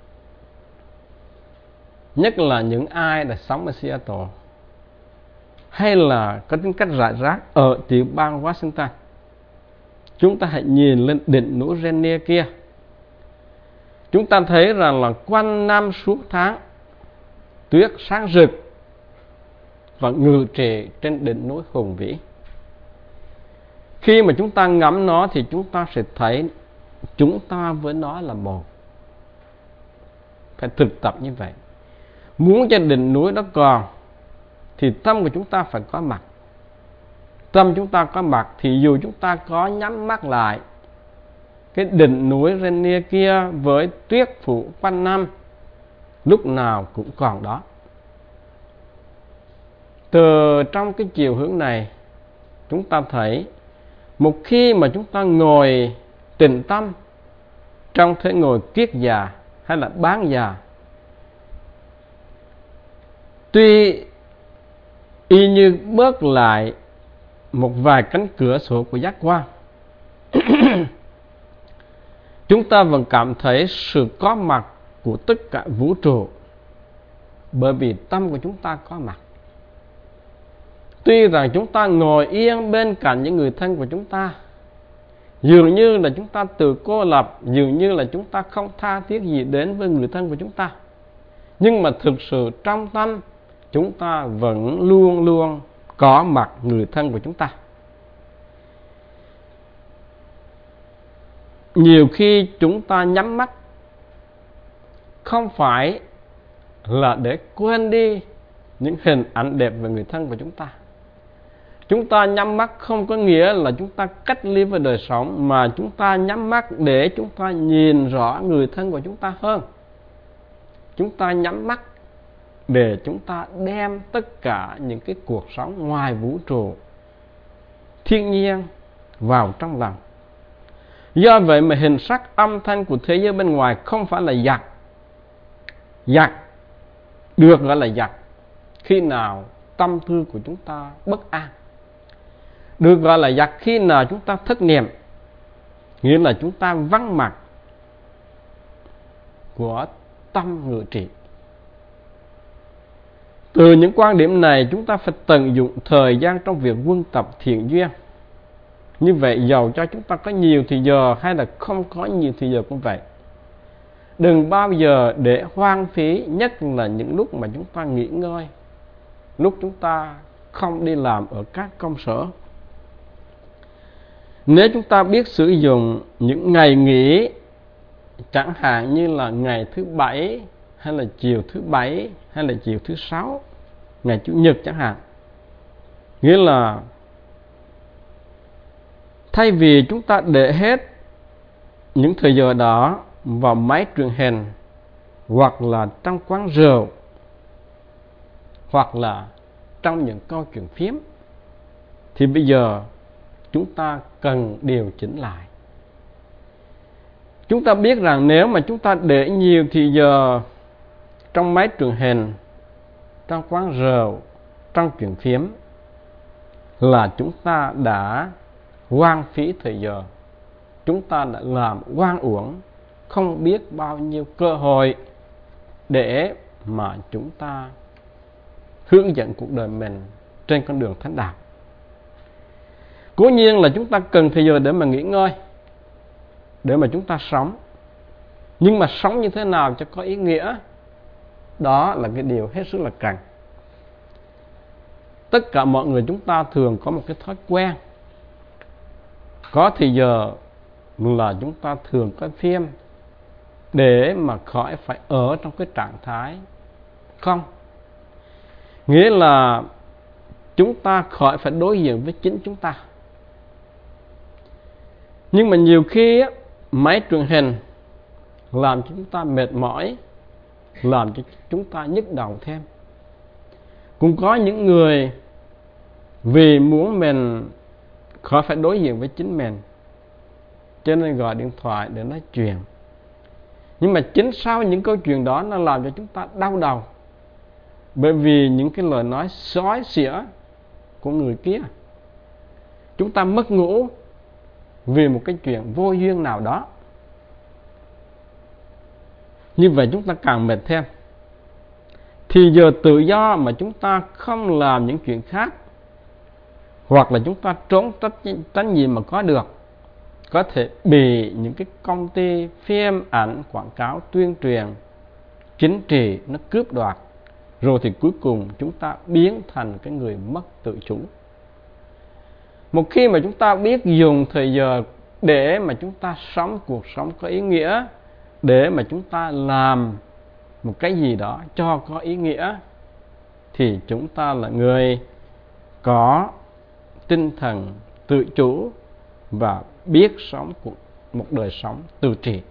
nhất là những ai đã sống ở Seattle hay là có tính cách rải rác ở tiểu bang Washington, chúng ta hãy nhìn lên đỉnh núi Rainier kia. Chúng ta thấy rằng là quanh năm suốt tháng tuyết sáng rực và ngự trị trên đỉnh núi hùng vĩ. Khi mà chúng ta ngắm nó thì chúng ta sẽ thấy chúng ta với nó là một. Phải thực tập như vậy. Muốn cho đỉnh núi đó còn thì tâm của chúng ta phải có mặt. Tâm chúng ta có mặt thì dù chúng ta có nhắm mắt lại, cái đỉnh núi Rainier kia với tuyết phủ quanh năm lúc nào cũng còn đó. Từ trong cái chiều hướng này, chúng ta thấy một khi mà chúng ta ngồi tĩnh tâm trong thế ngồi kiết già hay là bán già, tuy y như bớt lại một vài cánh cửa sổ của giác quan, chúng ta vẫn cảm thấy sự có mặt của tất cả vũ trụ, bởi vì tâm của chúng ta có mặt. Tuy rằng chúng ta ngồi yên bên cạnh những người thân của chúng ta, dường như là chúng ta tự cô lập, dường như là chúng ta không tha thiết gì đến với người thân của chúng ta, nhưng mà thực sự trong tâm chúng ta vẫn luôn luôn có mặt người thân của chúng ta. Nhiều khi chúng ta nhắm mắt không phải là để quên đi những hình ảnh đẹp về người thân của chúng ta. Chúng ta nhắm mắt không có nghĩa là chúng ta cách ly với đời sống, mà chúng ta nhắm mắt để chúng ta nhìn rõ người thân của chúng ta hơn. Chúng ta nhắm mắt để chúng ta đem tất cả những cái cuộc sống ngoài vũ trụ, thiên nhiên vào trong lòng. Do vậy mà hình sắc âm thanh của thế giới bên ngoài không phải là giặc. Giặc được gọi là giặc khi nào tâm tư của chúng ta bất an. Được gọi là giặc khi nào chúng ta thất niệm, nghĩa là chúng ta vắng mặt của tâm ngự trị. Từ những quan điểm này, chúng ta phải tận dụng thời gian trong việc quân tập thiện duyên Như vậy dầu cho chúng ta có nhiều thì giờ hay là không có nhiều thì giờ cũng vậy, đừng bao giờ để hoang phí, nhất là những lúc mà chúng ta nghỉ ngơi, lúc chúng ta không đi làm ở các công sở. Nếu chúng ta biết sử dụng những ngày nghỉ, chẳng hạn như là ngày thứ bảy, hay là chiều thứ bảy, hay là chiều thứ sáu, ngày chủ nhật chẳng hạn, nghĩa là thay vì chúng ta để hết những thời giờ đó vào máy truyền hình, hoặc là trong quán rượu, hoặc là trong những câu chuyện phiếm, thì bây giờ chúng ta cần điều chỉnh lại. Chúng ta biết rằng nếu mà chúng ta để nhiều thì giờ trong máy truyền hình, trong quán rượu, trong chuyện phiếm, là chúng ta đã hoang phí thời giờ, chúng ta đã làm oan uổng không biết bao nhiêu cơ hội để mà chúng ta hướng dẫn cuộc đời mình trên con đường thánh đạo. Cố nhiên là chúng ta cần thời giờ để mà nghỉ ngơi, để mà chúng ta sống. Nhưng mà sống như thế nào cho có ý nghĩa, đó là cái điều hết sức là cần. Tất cả mọi người chúng ta thường có một cái thói quen, có thì giờ là chúng ta thường coi phim để mà khỏi phải ở trong cái trạng thái không. Nghĩa là chúng ta khỏi phải đối diện với chính chúng ta. Nhưng mà nhiều khi á, máy truyền hình làm cho chúng ta mệt mỏi, làm cho chúng ta nhức đầu thêm. Cũng có những người vì muốn mình khỏi phải đối diện với chính mình, cho nên gọi điện thoại để nói chuyện. Nhưng mà chính sau những câu chuyện đó nó làm cho chúng ta đau đầu, bởi vì những cái lời nói xói xỉa của người kia. Chúng ta mất ngủ vì một cái chuyện vô duyên nào đó. Như vậy chúng ta càng mệt thêm. Thì giờ tự do mà chúng ta không làm những chuyện khác, hoặc là chúng ta trốn tránh gì mà có được, có thể bị những cái công ty phim ảnh, quảng cáo, tuyên truyền, chính trị nó cướp đoạt, rồi thì cuối cùng chúng ta biến thành cái người mất tự chủ. Một khi mà chúng ta biết dùng thời giờ để mà chúng ta sống cuộc sống có ý nghĩa, để mà chúng ta làm một cái gì đó cho có ý nghĩa, thì chúng ta là người có tinh thần tự chủ và biết sống một đời sống tự trị.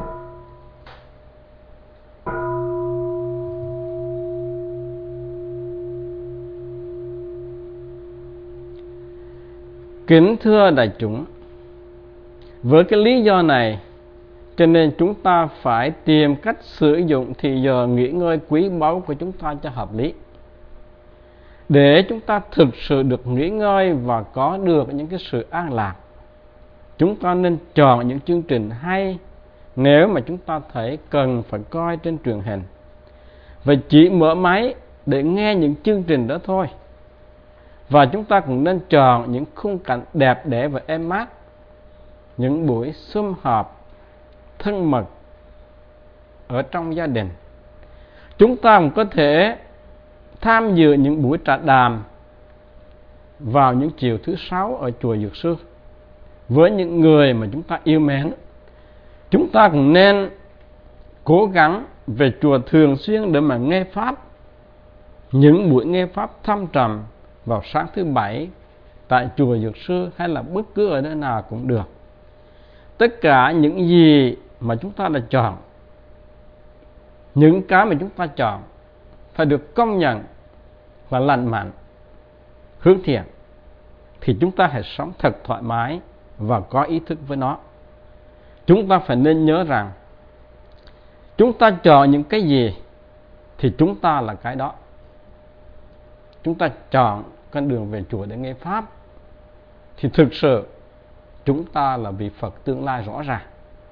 Kính thưa đại chúng, với cái lý do này cho nên chúng ta phải tìm cách sử dụng thì giờ nghỉ ngơi quý báu của chúng ta cho hợp lý, để chúng ta thực sự được nghỉ ngơi và có được những cái sự an lạc. Chúng ta nên chọn những chương trình hay nếu mà chúng ta thấy cần phải coi trên truyền hình, và chỉ mở máy để nghe những chương trình đó thôi. Và chúng ta cũng nên chọn những khung cảnh đẹp đẽ và êm mát, những buổi sum họp thân mật ở trong gia đình. Chúng ta cũng có thể tham dự những buổi trà đàm vào những chiều thứ sáu ở chùa Dược Sư với những người mà chúng ta yêu mến. Chúng ta cũng nên cố gắng về chùa thường xuyên để mà nghe Pháp, những buổi nghe Pháp thâm trầm vào sáng thứ bảy tại chùa Dược Sư hay là bất cứ ở nơi nào cũng được. Tất cả những gì mà chúng ta đã chọn, những cái mà chúng ta chọn phải được công nhận và lành mạnh, hướng thiện, thì chúng ta hãy sống thật thoải mái và có ý thức với nó. Chúng ta phải nên nhớ rằng chúng ta chọn những cái gì thì chúng ta là cái đó. Chúng ta chọn con đường về chùa để nghe Pháp thì thực sự chúng ta là vị Phật tương lai rõ ràng.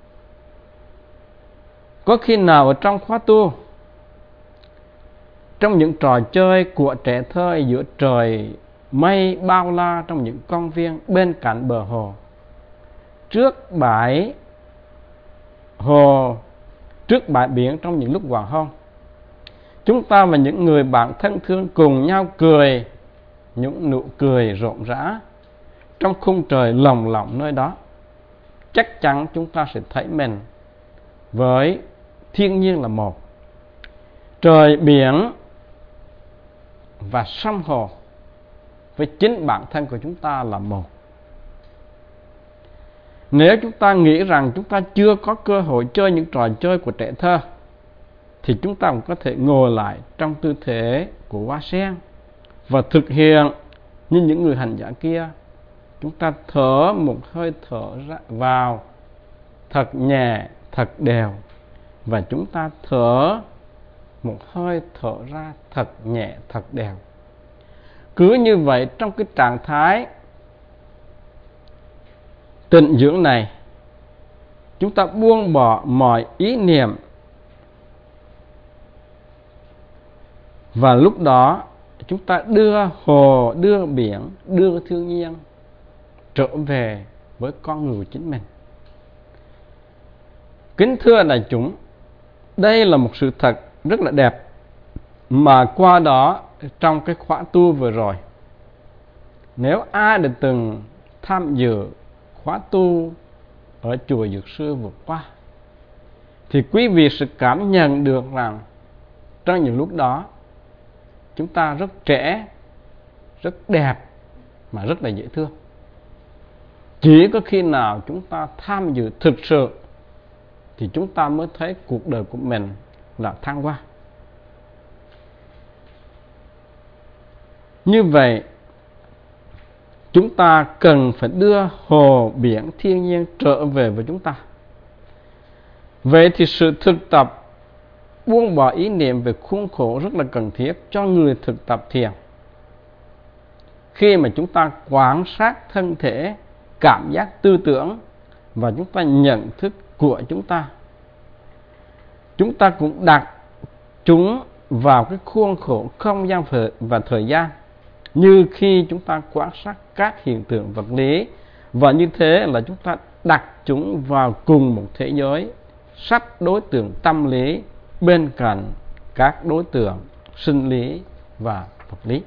Có khi nào ở trong khóa tu, trong những trò chơi của trẻ thơ giữa trời mây bao la trong những công viên bên cạnh bờ hồ, trước bãi hồ, trước bãi biển trong những lúc hoàng hôn. Chúng ta và những người bạn thân thương cùng nhau cười những nụ cười rộn rã trong khung trời lồng lộng nơi đó. Chắc chắn chúng ta sẽ thấy mình với thiên nhiên là một. Trời biển và sông hồ với chính bản thân của chúng ta là một. Nếu chúng ta nghĩ rằng chúng ta chưa có cơ hội chơi những trò chơi của trẻ thơ, thì chúng ta cũng có thể ngồi lại trong tư thế của hoa sen và thực hiện như những người hành giả kia. Chúng ta thở một hơi thở ra vào thật nhẹ, thật đều, và chúng ta thở một hơi thở ra thật nhẹ, thật đều. Cứ như vậy, trong cái trạng thái tịnh dưỡng này, chúng ta buông bỏ mọi ý niệm, và lúc đó chúng ta đưa hồ, đưa biển, đưa thiên nhiên trở về với con người chính mình. Kính thưa đại chúng, đây là một sự thật rất là đẹp mà qua đó trong cái khóa tu vừa rồi, nếu ai đã từng tham dự khóa tu ở chùa Dược Sư vừa qua, thì quý vị sẽ cảm nhận được rằng trong những lúc đó chúng ta rất trẻ, rất đẹp mà rất là dễ thương. Chỉ có khi nào chúng ta tham dự thực sự thì chúng ta mới thấy cuộc đời của mình là thăng hoa. Như vậy, chúng ta cần phải đưa hồ biển thiên nhiên trở về với chúng ta. Vậy thì sự thực tập buông bỏ ý niệm về khuôn khổ rất là cần thiết cho người thực tập thiền. Khi mà chúng ta quan sát thân thể, cảm giác, tư tưởng và chúng ta nhận thức của chúng ta, chúng ta cũng đặt chúng vào cái khuôn khổ không gian và thời gian, như khi chúng ta quan sát các hiện tượng vật lý, và như thế là chúng ta đặt chúng vào cùng một thế giới, sắp đối tượng tâm lý bên cạnh các đối tượng sinh lý và vật lý.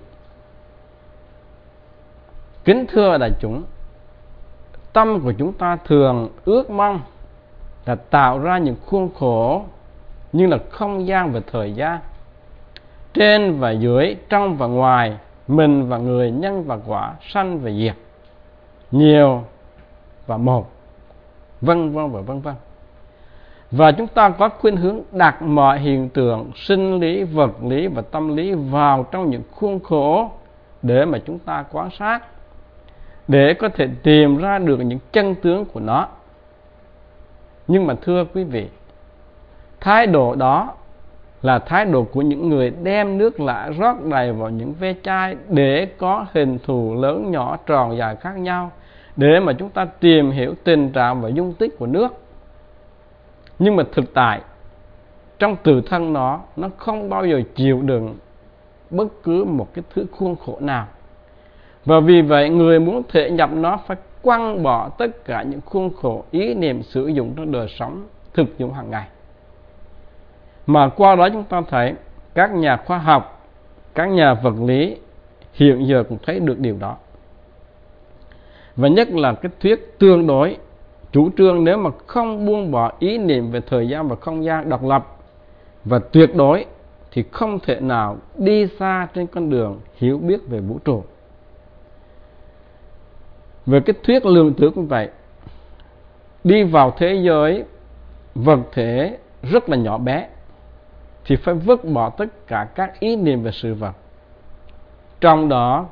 Kính thưa đại chúng, tâm của chúng ta thường ước mong là tạo ra những khuôn khổ như là không gian và thời gian, trên và dưới, trong và ngoài, mình và người, nhân và quả, sanh và diệt, nhiều và một, vân vân và vân vân. Và chúng ta có khuynh hướng đặt mọi hiện tượng sinh lý, vật lý và tâm lý vào trong những khuôn khổ để mà chúng ta quan sát, để có thể tìm ra được những chân tướng của nó. Nhưng mà thưa quý vị, thái độ đó là thái độ của những người đem nước lã rót đầy vào những ve chai để có hình thù lớn nhỏ, tròn dài khác nhau, để mà chúng ta tìm hiểu tình trạng và dung tích của nước. Nhưng mà thực tại trong tự thân nó, nó không bao giờ chịu đựng bất cứ một cái thứ khuôn khổ nào. Và vì vậy, người muốn thể nhập nó phải quăng bỏ tất cả những khuôn khổ ý niệm sử dụng trong đời sống thực dụng hàng ngày. Mà qua đó chúng ta thấy các nhà khoa học, các nhà vật lý hiện giờ cũng thấy được điều đó. Và nhất là cái thuyết tương đối chủ trương nếu mà không buông bỏ ý niệm về thời gian và không gian độc lập và tuyệt đối thì không thể nào đi xa trên con đường hiểu biết về vũ trụ. Về cái thuyết lượng tử cũng vậy, đi vào thế giới vật thể rất là nhỏ bé thì phải vứt bỏ tất cả các ý niệm về sự vật, trong đó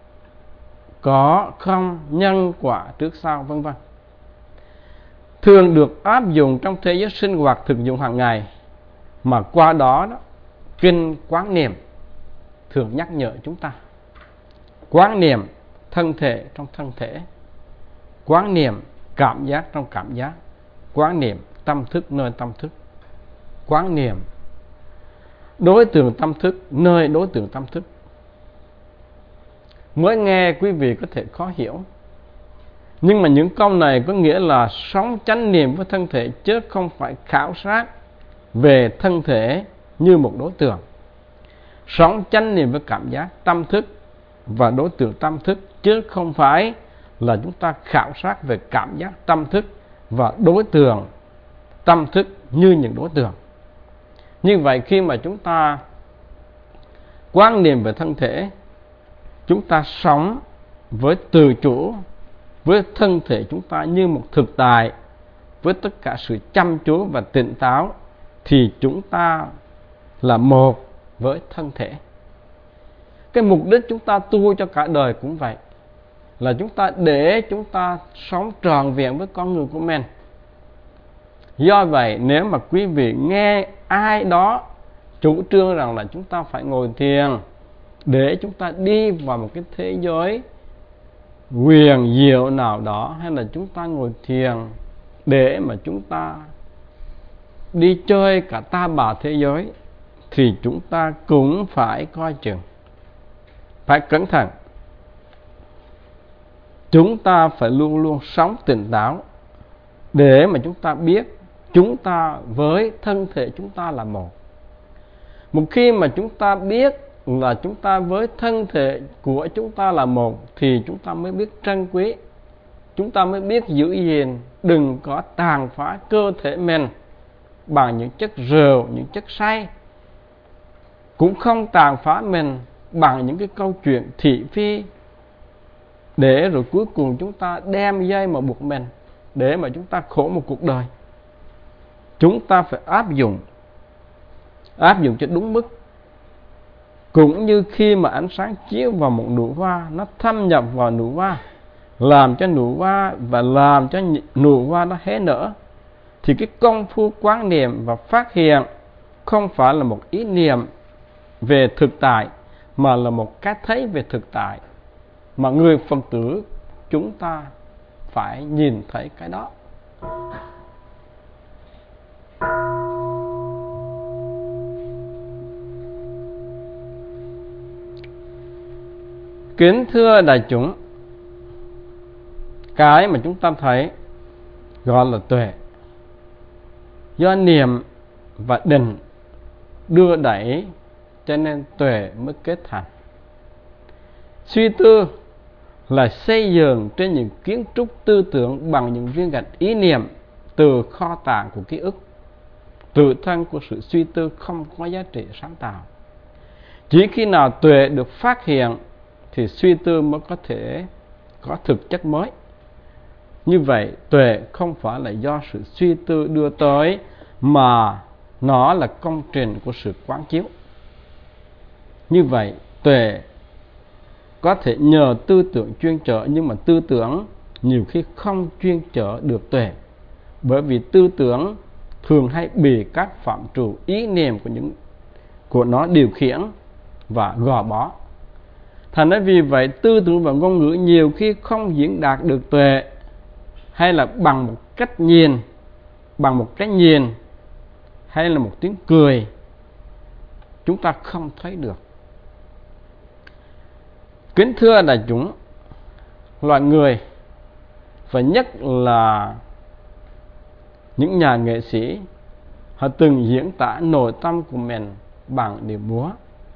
có không, nhân quả, trước sau, vân vân, thường được áp dụng trong thế giới sinh hoạt thực dụng hàng ngày. Mà qua đó, đó kinh quán niệm thường nhắc nhở chúng ta quán niệm thân thể trong thân thể, quán niệm cảm giác trong cảm giác, quán niệm tâm thức nơi tâm thức, quán niệm đối tượng tâm thức nơi đối tượng tâm thức. mới nghe quý vị có thể khó hiểu. Nhưng mà những câu này có nghĩa là sống chánh niệm với thân thể, chứ không phải khảo sát về thân thể như một đối tượng. Sống chánh niệm với cảm giác tâm thức và đối tượng tâm thức, chứ không phải là chúng ta khảo sát về cảm giác tâm thức và đối tượng tâm thức như những đối tượng. Như vậy khi mà chúng ta quan niệm về thân thể, chúng ta sống với tự chủ với thân thể chúng ta như một thực tại, với tất cả sự chăm chú và tỉnh táo, thì chúng ta là một với thân thể. Cái mục đích chúng ta tu cho cả đời cũng vậy, là chúng ta để chúng ta sống trọn vẹn với con người của mình. Do vậy, nếu mà quý vị nghe ai đó chủ trương rằng là chúng ta phải ngồi thiền để chúng ta đi vào một cái thế giới huyền diệu nào đó, hay là chúng ta ngồi thiền để mà chúng ta đi chơi cả ta bà thế giới, thì chúng ta cũng phải coi chừng, phải cẩn thận. Chúng ta phải luôn luôn sống tỉnh táo để mà chúng ta biết chúng ta với thân thể chúng ta là một. Một khi mà chúng ta biết là chúng ta với thân thể của chúng ta là một, thì chúng ta mới biết trân quý, chúng ta mới biết giữ gìn, đừng có tàn phá cơ thể mình bằng những chất rượu, những chất say, cũng không tàn phá mình bằng những cái câu chuyện thị phi, để rồi cuối cùng chúng ta đem dây mà buộc mình, để mà chúng ta khổ một cuộc đời. Chúng ta phải áp dụng áp dụng cho đúng mức. Cũng như khi mà ánh sáng chiếu vào một nụ hoa, nó thâm nhập vào nụ hoa, làm cho nụ hoa và làm cho nụ hoa nó hé nở, thì cái công phu quán niệm và phát hiện không phải là một ý niệm về thực tại, mà là một cái thấy về thực tại, mà người Phật tử chúng ta phải nhìn thấy cái đó. Kính thưa đại chúng, cái mà chúng ta thấy gọi là tuệ, do niệm và định đưa đẩy, cho nên tuệ mới kết thành. Suy tư là xây dựng trên những kiến trúc tư tưởng bằng những viên gạch ý niệm từ kho tàng của ký ức. Tự thân của sự suy tư không có giá trị sáng tạo. Chỉ khi nào tuệ được phát hiện thì suy tư mới có thể có thực chất mới. Như vậy, tuệ không phải là do sự suy tư đưa tới, mà nó là công trình của sự quán chiếu. Như vậy, tuệ có thể nhờ tư tưởng chuyên trở, nhưng mà tư tưởng nhiều khi không chuyên trở được tuệ, bởi vì tư tưởng thường hay bị các phạm trù ý niệm của những của nó điều khiển và gò bó. Thành ra vì vậy, tư tưởng và ngôn ngữ nhiều khi không diễn đạt được tuệ, hay là bằng một cách nhìn, bằng một cái nhìn, hay là một tiếng cười, chúng ta không thấy được. Kính thưa đại chúng, loài người, và nhất là những nhà nghệ sĩ, họ từng diễn tả nội tâm của mình bằng điệu múa.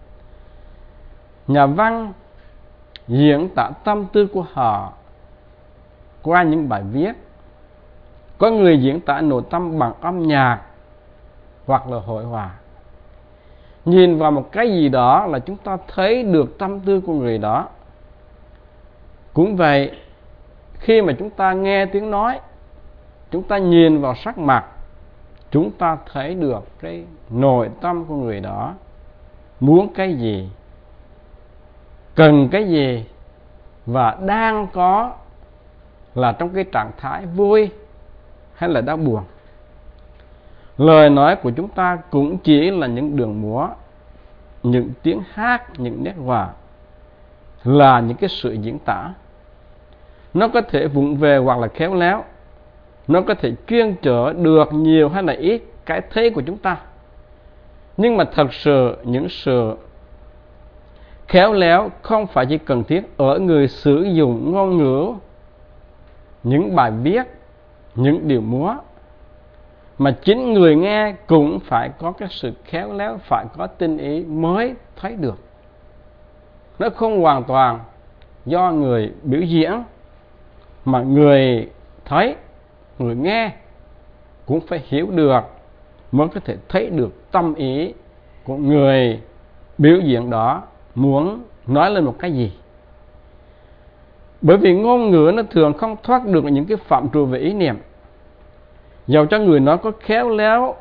Nhà văn diễn tả tâm tư của họ qua những bài viết. Có người diễn tả nội tâm bằng âm nhạc hoặc là hội họa. Nhìn vào một cái gì đó là chúng ta thấy được tâm tư của người đó. Cũng vậy, khi mà chúng ta nghe tiếng nói, chúng ta nhìn vào sắc mặt, chúng ta thấy được cái nội tâm của người đó, muốn cái gì, cần cái gì, và đang có là trong cái trạng thái vui hay là đang buồn. Lời nói của chúng ta cũng chỉ là những đường múa, những tiếng hát, những nét họa, là những cái sự diễn tả. Nó có thể vụng về hoặc là khéo léo, nó có thể chuyên trở được nhiều hay là ít cái thấy của chúng ta. Nhưng mà thật sự những sự khéo léo không phải chỉ cần thiết ở người sử dụng ngôn ngữ, những bài viết, những điệu múa, mà chính người nghe cũng phải có cái sự khéo léo, phải có tinh ý mới thấy được. Nó không hoàn toàn do người biểu diễn, mà người thấy, người nghe cũng phải hiểu được mới có thể thấy được tâm ý của người biểu diễn đó muốn nói lên một cái gì. Bởi vì ngôn ngữ nó thường không thoát được những cái phạm trù về ý niệm. Dầu cho người nói có khéo léo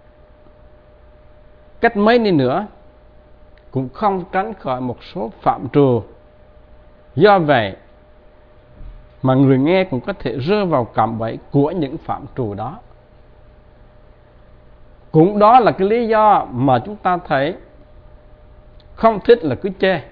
cách mấy đi nữa cũng không tránh khỏi một số phạm trù. Do vậy mà người nghe cũng có thể rơi vào cạm bẫy của những phạm trù đó. Cũng đó là cái lý do mà chúng ta thấy không thích là cứ chê.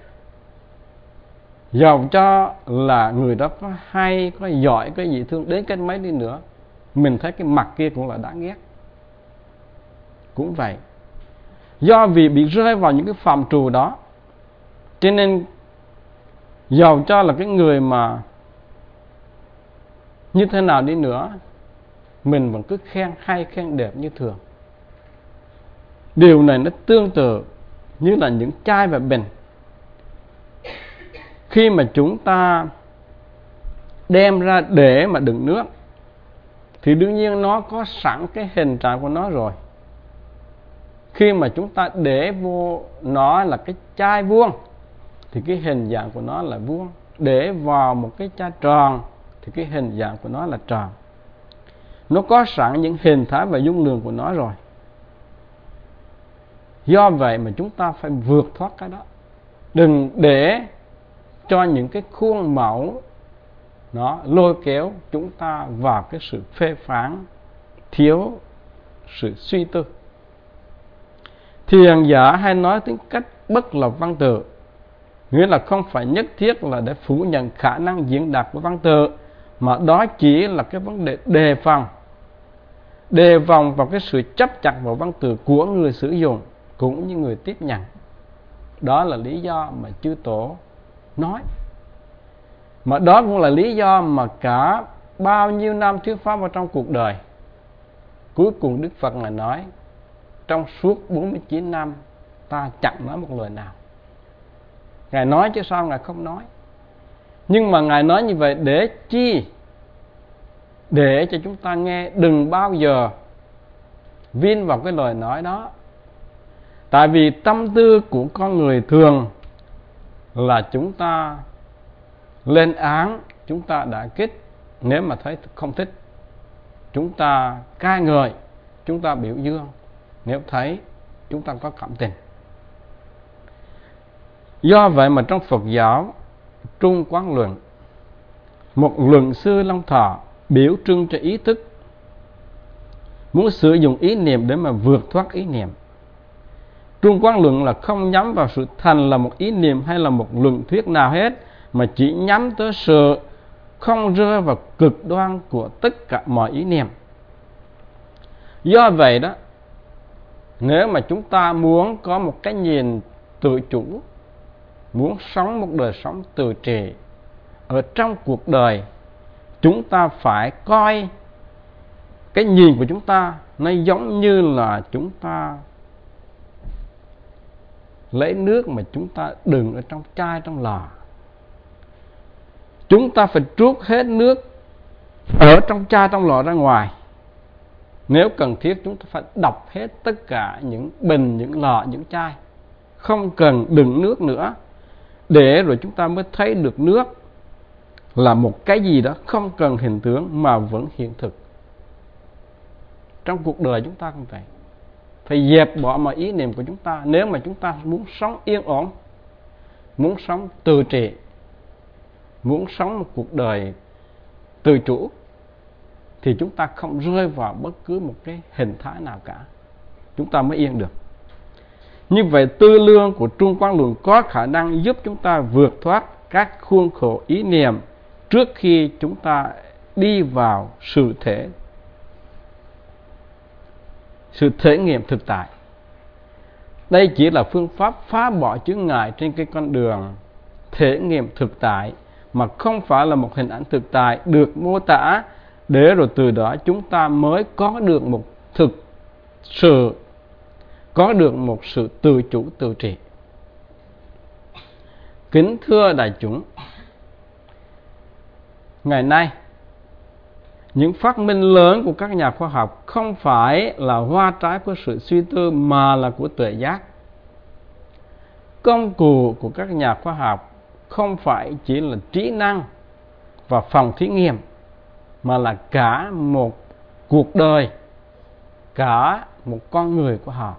Dầu cho là người đó có hay, có giỏi, có gì thương đến cách mấy đi nữa, mình thấy cái mặt kia cũng là đáng ghét. Cũng vậy. Do vì bị rơi vào những cái phạm trù đó, cho nên dầu cho là cái người mà như thế nào đi nữa, mình vẫn cứ khen hay, khen đẹp như thường. Điều này nó tương tự như là những chai và bình. Khi mà chúng ta đem ra để mà đựng nước thì đương nhiên nó có sẵn cái hình trạng của nó rồi. Khi mà chúng ta để vô nó là cái chai vuông thì cái hình dạng của nó là vuông. Để vào một cái chai tròn thì cái hình dạng của nó là tròn. Nó có sẵn những hình thái và dung lượng của nó rồi. Do vậy mà chúng ta phải vượt thoát cái đó. Đừng để cho những cái khuôn mẫu nó lôi kéo chúng ta vào cái sự phê phán, thiếu sự suy tư. Thiền giả hay nói tính cách bất lập văn tự, nghĩa là không phải nhất thiết là để phủ nhận khả năng diễn đạt của văn tự, mà đó chỉ là cái vấn đề đề phòng. Đề phòng vào cái sự chấp chặt vào văn tự của người sử dụng cũng như người tiếp nhận. Đó là lý do mà chư tổ nói. Mà đó cũng là lý do mà cả bao nhiêu năm thuyết pháp vào trong cuộc đời, cuối cùng Đức Phật Ngài nói, trong suốt bốn mươi chín năm ta chẳng nói một lời nào. Ngài nói chứ sao Ngài không nói. Nhưng mà Ngài nói như vậy để chi? Để cho chúng ta nghe đừng bao giờ vin vào cái lời nói đó. Tại vì tâm tư của con người thường là chúng ta lên án, chúng ta đã kích nếu mà thấy không thích, chúng ta ca ngợi, chúng ta biểu dương nếu thấy chúng ta có cảm tình. Do vậy mà trong Phật giáo Trung Quán Luận, một luận sư Long Thọ biểu trưng cho ý thức, muốn sử dụng ý niệm để mà vượt thoát ý niệm. Trung Quán Luận là không nhắm vào sự thành là một ý niệm hay là một luận thuyết nào hết, mà chỉ nhắm tới sự không rơi vào cực đoan của tất cả mọi ý niệm. Do vậy đó, nếu mà chúng ta muốn có một cái nhìn tự chủ, muốn sống một đời sống tự trị ở trong cuộc đời, chúng ta phải coi cái nhìn của chúng ta nó giống như là chúng ta lấy nước mà chúng ta đựng ở trong chai, trong lò. Chúng ta phải trút hết nước ở trong chai, trong lò ra ngoài. Nếu cần thiết chúng ta phải đập hết tất cả những bình, những lọ, những chai, không cần đựng nước nữa, để rồi chúng ta mới thấy được nước là một cái gì đó không cần hình tướng mà vẫn hiện thực. Trong cuộc đời chúng ta cũng vậy. Phải dẹp bỏ mọi ý niệm của chúng ta. Nếu mà chúng ta muốn sống yên ổn, muốn sống tự trị, muốn sống một cuộc đời tự chủ, thì chúng ta không rơi vào bất cứ một cái hình thái nào cả, chúng ta mới yên được. Như vậy tư lương của Trung Quán Luận có khả năng giúp chúng ta vượt thoát các khuôn khổ ý niệm trước khi chúng ta đi vào sự thể sự thể nghiệm thực tại. Đây chỉ là phương pháp phá bỏ chướng ngại trên cái con đường thể nghiệm thực tại, mà không phải là một hình ảnh thực tại được mô tả để rồi từ đó chúng ta mới có được một thực sự, có được một sự tự chủ tự trị. Kính thưa đại chúng, ngày nay những phát minh lớn của các nhà khoa học không phải là hoa trái của sự suy tư mà là của tuệ giác. Công cụ của các nhà khoa học không phải chỉ là trí năng và phòng thí nghiệm, mà là cả một cuộc đời, cả một con người của họ.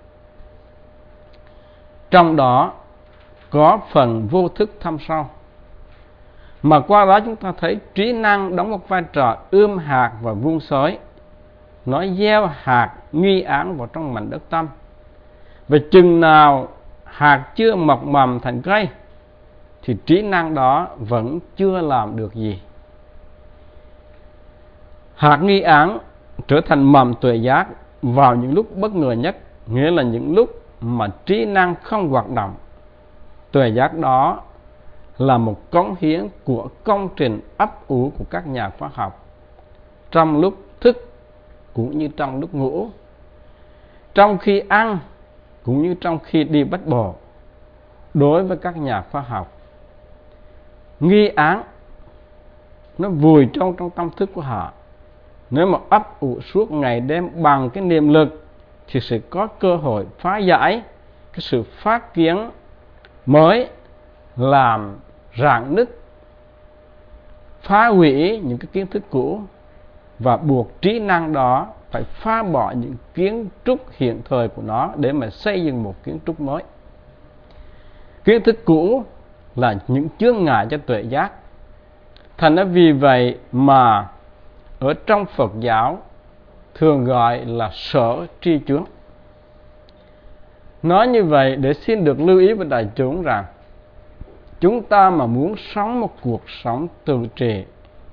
Trong đó có phần vô thức thâm sâu, mà qua đó chúng ta thấy trí năng đóng một vai trò ươm hạt và vun sới. Nó gieo hạt nghi án vào trong mảnh đất tâm. Và chừng nào hạt chưa mọc mầm thành cây thì trí năng đó vẫn chưa làm được gì. Hạt nghi án trở thành mầm tuệ giác vào những lúc bất ngờ nhất, nghĩa là những lúc mà trí năng không hoạt động. Tuệ giác đó là một cống hiến của công trình ấp ủ của các nhà khoa học trong lúc thức cũng như trong lúc ngủ, trong khi ăn cũng như trong khi đi bách bộ. Đối với các nhà khoa học, nghi án nó vùi trong trong tâm thức của họ. Nếu mà ấp ủ suốt ngày đêm bằng cái niệm lực thì sẽ có cơ hội phá giải cái sự phát kiến mới, làm rạn nứt, phá hủy những cái kiến thức cũ, và buộc trí năng đó phải phá bỏ những kiến trúc hiện thời của nó để mà xây dựng một kiến trúc mới. Kiến thức cũ là những chướng ngại cho tuệ giác. Thành ra vì vậy mà ở trong Phật giáo thường gọi là sở tri chướng. Nói như vậy để xin được lưu ý với đại chúng rằng chúng ta mà muốn sống một cuộc sống tự trị,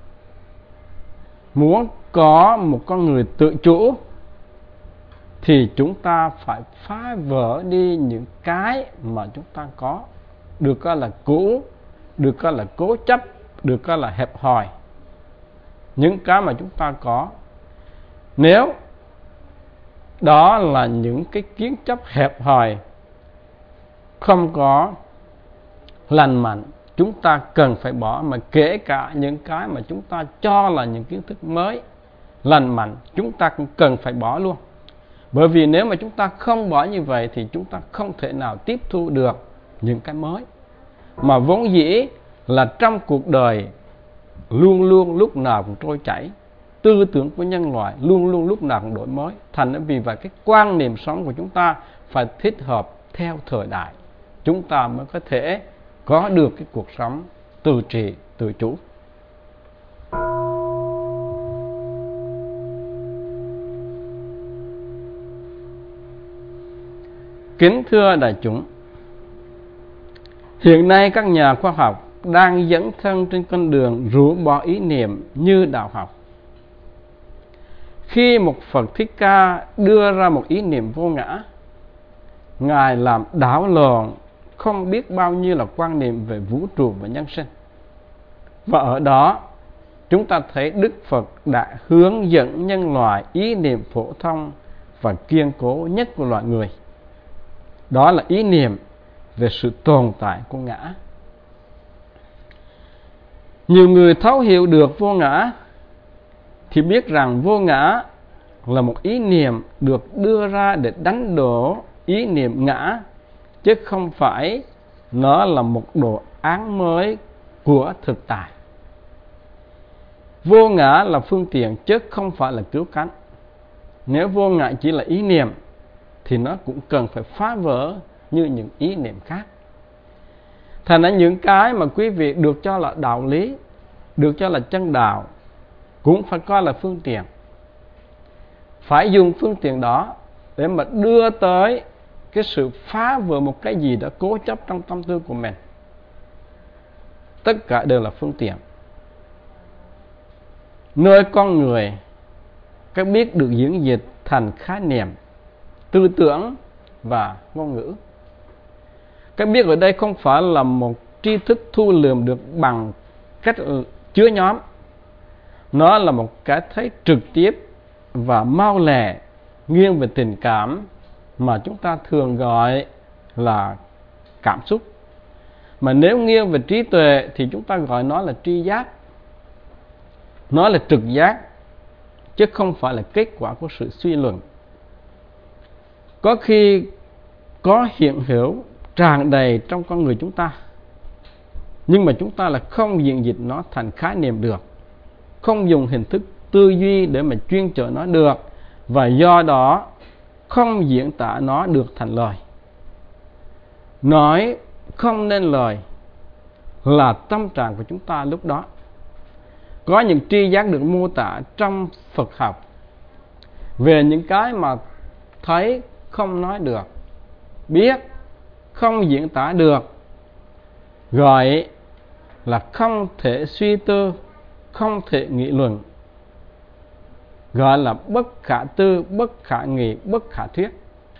muốn có một con người tự chủ, thì chúng ta phải phá vỡ đi những cái mà chúng ta có, được coi là cũ, được coi là cố chấp, được coi là hẹp hòi. Những cái mà chúng ta có, nếu đó là những cái kiến chấp hẹp hòi, không có lành mạnh, chúng ta cần phải bỏ. Mà kể cả những cái mà chúng ta cho là những kiến thức mới, lành mạnh, chúng ta cũng cần phải bỏ luôn. Bởi vì nếu mà chúng ta không bỏ như vậy thì chúng ta không thể nào tiếp thu được những cái mới, mà vốn dĩ là trong cuộc đời luôn luôn lúc nào cũng trôi chảy. Tư tưởng của nhân loại luôn luôn lúc nào cũng đổi mới. Thành ra vì vậy cái quan niệm sống của chúng ta phải thích hợp theo thời đại, chúng ta mới có thể có được cái cuộc sống tự trị, tự chủ. Kính thưa đại chúng, hiện nay các nhà khoa học đang dẫn thân trên con đường rũ bỏ ý niệm như đạo học. Khi một Phật Thích Ca đưa ra một ý niệm vô ngã, Ngài làm đảo lộn không biết bao nhiêu là quan niệm về vũ trụ và nhân sinh. Và ở đó chúng ta thấy Đức Phật đã hướng dẫn nhân loại ý niệm phổ thông và kiên cố nhất của loài người. Đó là ý niệm về sự tồn tại của ngã. Nhiều người thấu hiểu được vô ngã thì biết rằng vô ngã là một ý niệm được đưa ra để đánh đổ ý niệm ngã, chứ không phải nó là một đồ án mới của thực tại. Vô ngã là phương tiện chứ không phải là cứu cánh. Nếu vô ngã chỉ là ý niệm thì nó cũng cần phải phá vỡ như những ý niệm khác. Thành ra những cái mà quý vị được cho là đạo lý, được cho là chân đạo, cũng phải coi là phương tiện. Phải dùng phương tiện đó để mà đưa tới cái sự phá vỡ một cái gì đã cố chấp trong tâm tư của mình. Tất cả đều là phương tiện. Nơi con người cái biết được diễn dịch thành khái niệm, tư tưởng, và ngôn ngữ. Cái biết ở đây không phải là một tri thức thu lượm được bằng cách chứa nhóm. Nó là một cái thấy trực tiếp và mau lẹ, nghiêng về tình cảm mà chúng ta thường gọi là cảm xúc. Mà nếu nghiêng về trí tuệ thì chúng ta gọi nó là tri giác. Nó là trực giác, chứ không phải là kết quả của sự suy luận. Có khi có hiện hữu tràn đầy trong con người chúng ta, nhưng mà chúng ta là không diễn dịch nó thành khái niệm được, không dùng hình thức tư duy để mà chuyên chở nó được, và do đó không diễn tả nó được thành lời. Nói không nên lời là tâm trạng của chúng ta lúc đó. Có những tri giác được mô tả trong Phật học về những cái mà thấy không nói được, biết không diễn tả được, gọi là không thể suy tư, không thể nghị luận, gọi là bất khả tư, bất khả nghị, bất khả thuyết.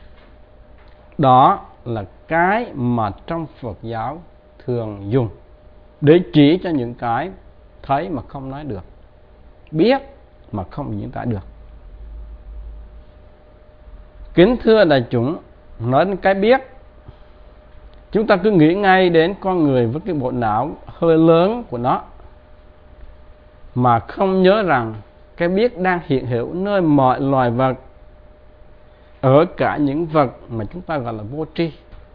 Đó là cái mà trong Phật giáo thường dùng để chỉ cho những cái thấy mà không nói được, biết mà không diễn tả được. Kính thưa đại chúng, nói đến cái biết, chúng ta cứ nghĩ ngay đến con người với cái bộ não hơi lớn của nó, mà không nhớ rằng cái biết đang hiện hữu nơi mọi loài vật, ở cả những vật mà chúng ta gọi là vô tri.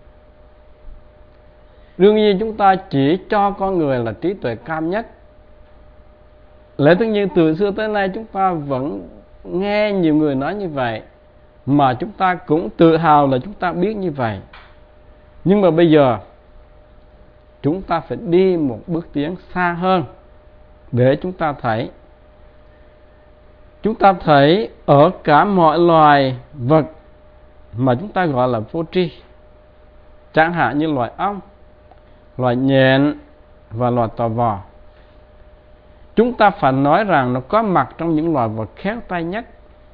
Đương nhiên chúng ta chỉ cho con người là trí tuệ cao nhất. Lẽ tất nhiên từ xưa tới nay chúng ta vẫn nghe nhiều người nói như vậy, mà chúng ta cũng tự hào là chúng ta biết như vậy. Nhưng mà bây giờ chúng ta phải đi một bước tiến xa hơn để chúng ta thấy. Chúng ta thấy ở cả mọi loài vật mà chúng ta gọi là vô tri, chẳng hạn như loài ong, loài nhện và loài tò vò, chúng ta phải nói rằng nó có mặt trong những loài vật khéo tay nhất.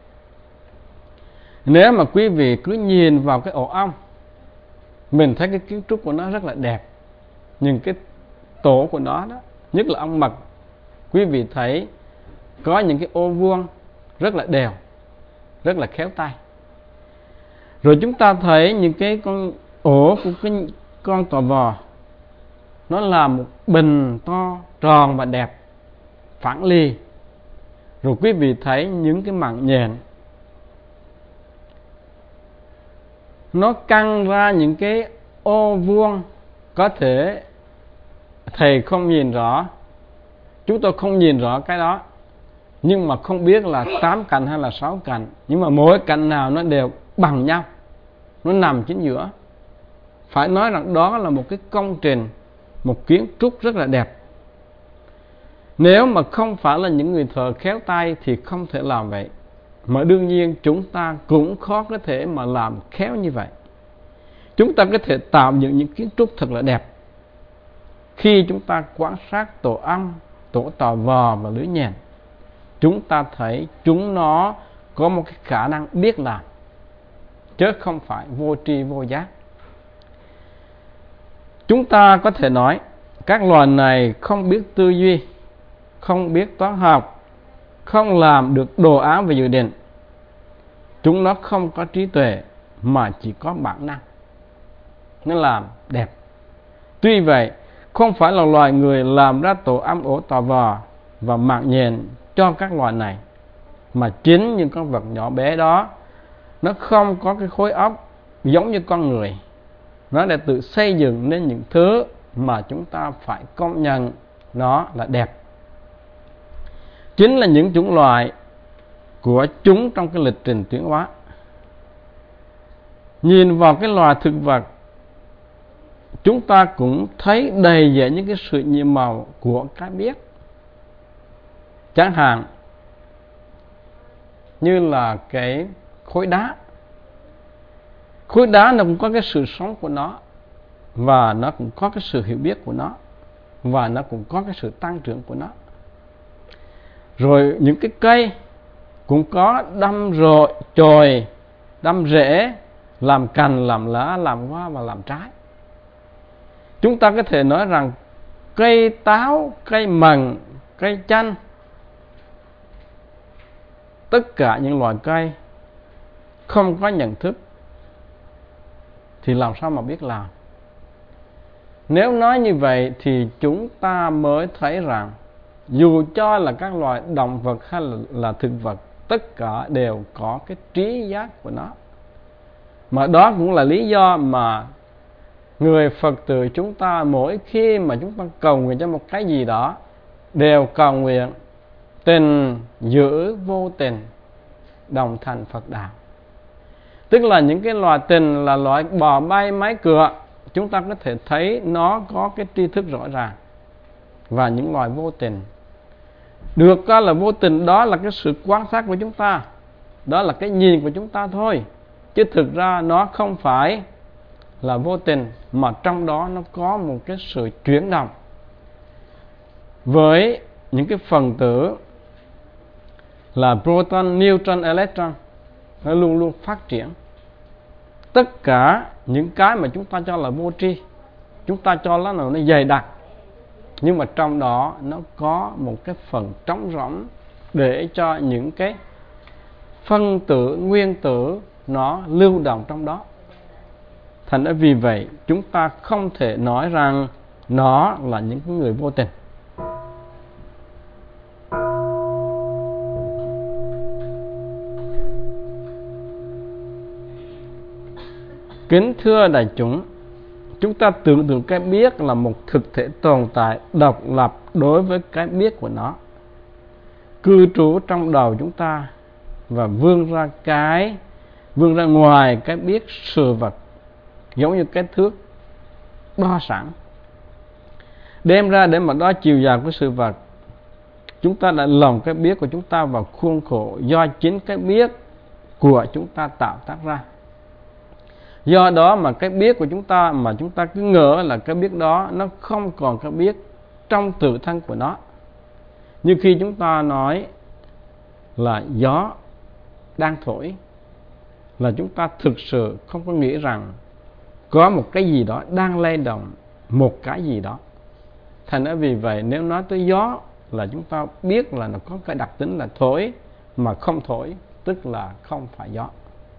Nếu mà quý vị cứ nhìn vào cái ổ ong, mình thấy cái kiến trúc của nó rất là đẹp. Nhưng cái tổ của nó đó, nhất là ong mật, quý vị thấy có những cái ô vuông rất là đều, rất là khéo tay. Rồi chúng ta thấy những cái con ổ của cái con tò vò, nó là một bình to, tròn và đẹp, phẳng lì. Rồi quý vị thấy những cái mảng nhện, nó căng ra những cái ô vuông, có thể thầy không nhìn rõ, chúng tôi không nhìn rõ cái đó, nhưng mà không biết là tám cạnh hay là sáu cạnh, nhưng mà mỗi cạnh nào nó đều bằng nhau, nó nằm chính giữa. Phải nói rằng đó là một cái công trình, một kiến trúc rất là đẹp. Nếu mà không phải là những người thợ khéo tay thì không thể làm vậy. Mà đương nhiên chúng ta cũng khó có thể mà làm khéo như vậy. Chúng ta có thể tạo dựng những kiến trúc thật là đẹp. Khi chúng ta quan sát tổ ong, tổ tò vò và lưới nhện, chúng ta thấy chúng nó có một cái khả năng biết làm, chứ không phải vô tri vô giác. Chúng ta có thể nói các loài này không biết tư duy, không biết toán học, không làm được đồ án và dự định. Chúng nó không có trí tuệ mà chỉ có bản năng, nó làm đẹp. Tuy vậy, không phải là loài người làm ra tổ ong, ổ tò vò và mạng nhện cho các loài này, mà chính những con vật nhỏ bé đó, nó không có cái khối óc giống như con người. Nó đã tự xây dựng nên những thứ mà chúng ta phải công nhận nó là đẹp. Chính là những chủng loại của chúng trong cái lịch trình tiến hóa. Nhìn vào cái loài thực vật, chúng ta cũng thấy đầy dẫy những cái sự nhiệm màu của cái biết. Chẳng hạn như là cái khối đá. Khối đá nó cũng có cái sự sống của nó, và nó cũng có cái sự hiểu biết của nó, và nó cũng có cái sự tăng trưởng của nó. Rồi những cái cây cũng có đâm rội, chồi, đâm rễ, làm cành, làm lá, làm hoa và làm trái. Chúng ta có thể nói rằng cây táo, cây mận, cây chanh, tất cả những loài cây không có nhận thức thì làm sao mà biết làm. Nếu nói như vậy thì chúng ta mới thấy rằng dù cho là các loài động vật hay là, là thực vật, tất cả đều có cái trí giác của nó. Mà đó cũng là lý do mà người Phật tử chúng ta mỗi khi mà chúng ta cầu nguyện cho một cái gì đó đều cầu nguyện tình giữ vô tình đồng thành Phật đạo. Tức là những cái loài tình là loại bò bay máy cựa, chúng ta có thể thấy nó có cái tri thức rõ ràng. Và những loài vô tình được coi là vô tình, đó là cái sự quan sát của chúng ta, đó là cái nhìn của chúng ta thôi, chứ thực ra nó không phải là vô tình, mà trong đó nó có một cái sự chuyển động. Với những cái phần tử là proton, neutron, electron, nó luôn luôn phát triển. Tất cả những cái mà chúng ta cho là vô tri, chúng ta cho nó là nó dày đặc, nhưng mà trong đó nó có một cái phần trống rỗng để cho những cái phân tử, nguyên tử nó lưu động trong đó. Thành ra vì vậy chúng ta không thể nói rằng nó là những người vô tình. Kính thưa đại chúng, chúng ta tưởng tượng cái biết là một thực thể tồn tại độc lập đối với cái biết của nó, cư trú trong đầu chúng ta và vươn ra cái vươn ra ngoài cái biết sự vật, giống như cái thước đo sẵn đem ra để mà đo chiều dài của sự vật. Chúng ta đã lồng cái biết của chúng ta vào khuôn khổ do chính cái biết của chúng ta tạo tác ra. Do đó mà cái biết của chúng ta mà chúng ta cứ ngỡ là cái biết đó nó không còn cái biết trong tự thân của nó. Như khi chúng ta nói là gió đang thổi, là chúng ta thực sự không có nghĩ rằng có một cái gì đó đang lay động một cái gì đó. Thành ra vì vậy nếu nói tới gió là chúng ta biết là nó có cái đặc tính là thổi, mà không thổi tức là không phải gió.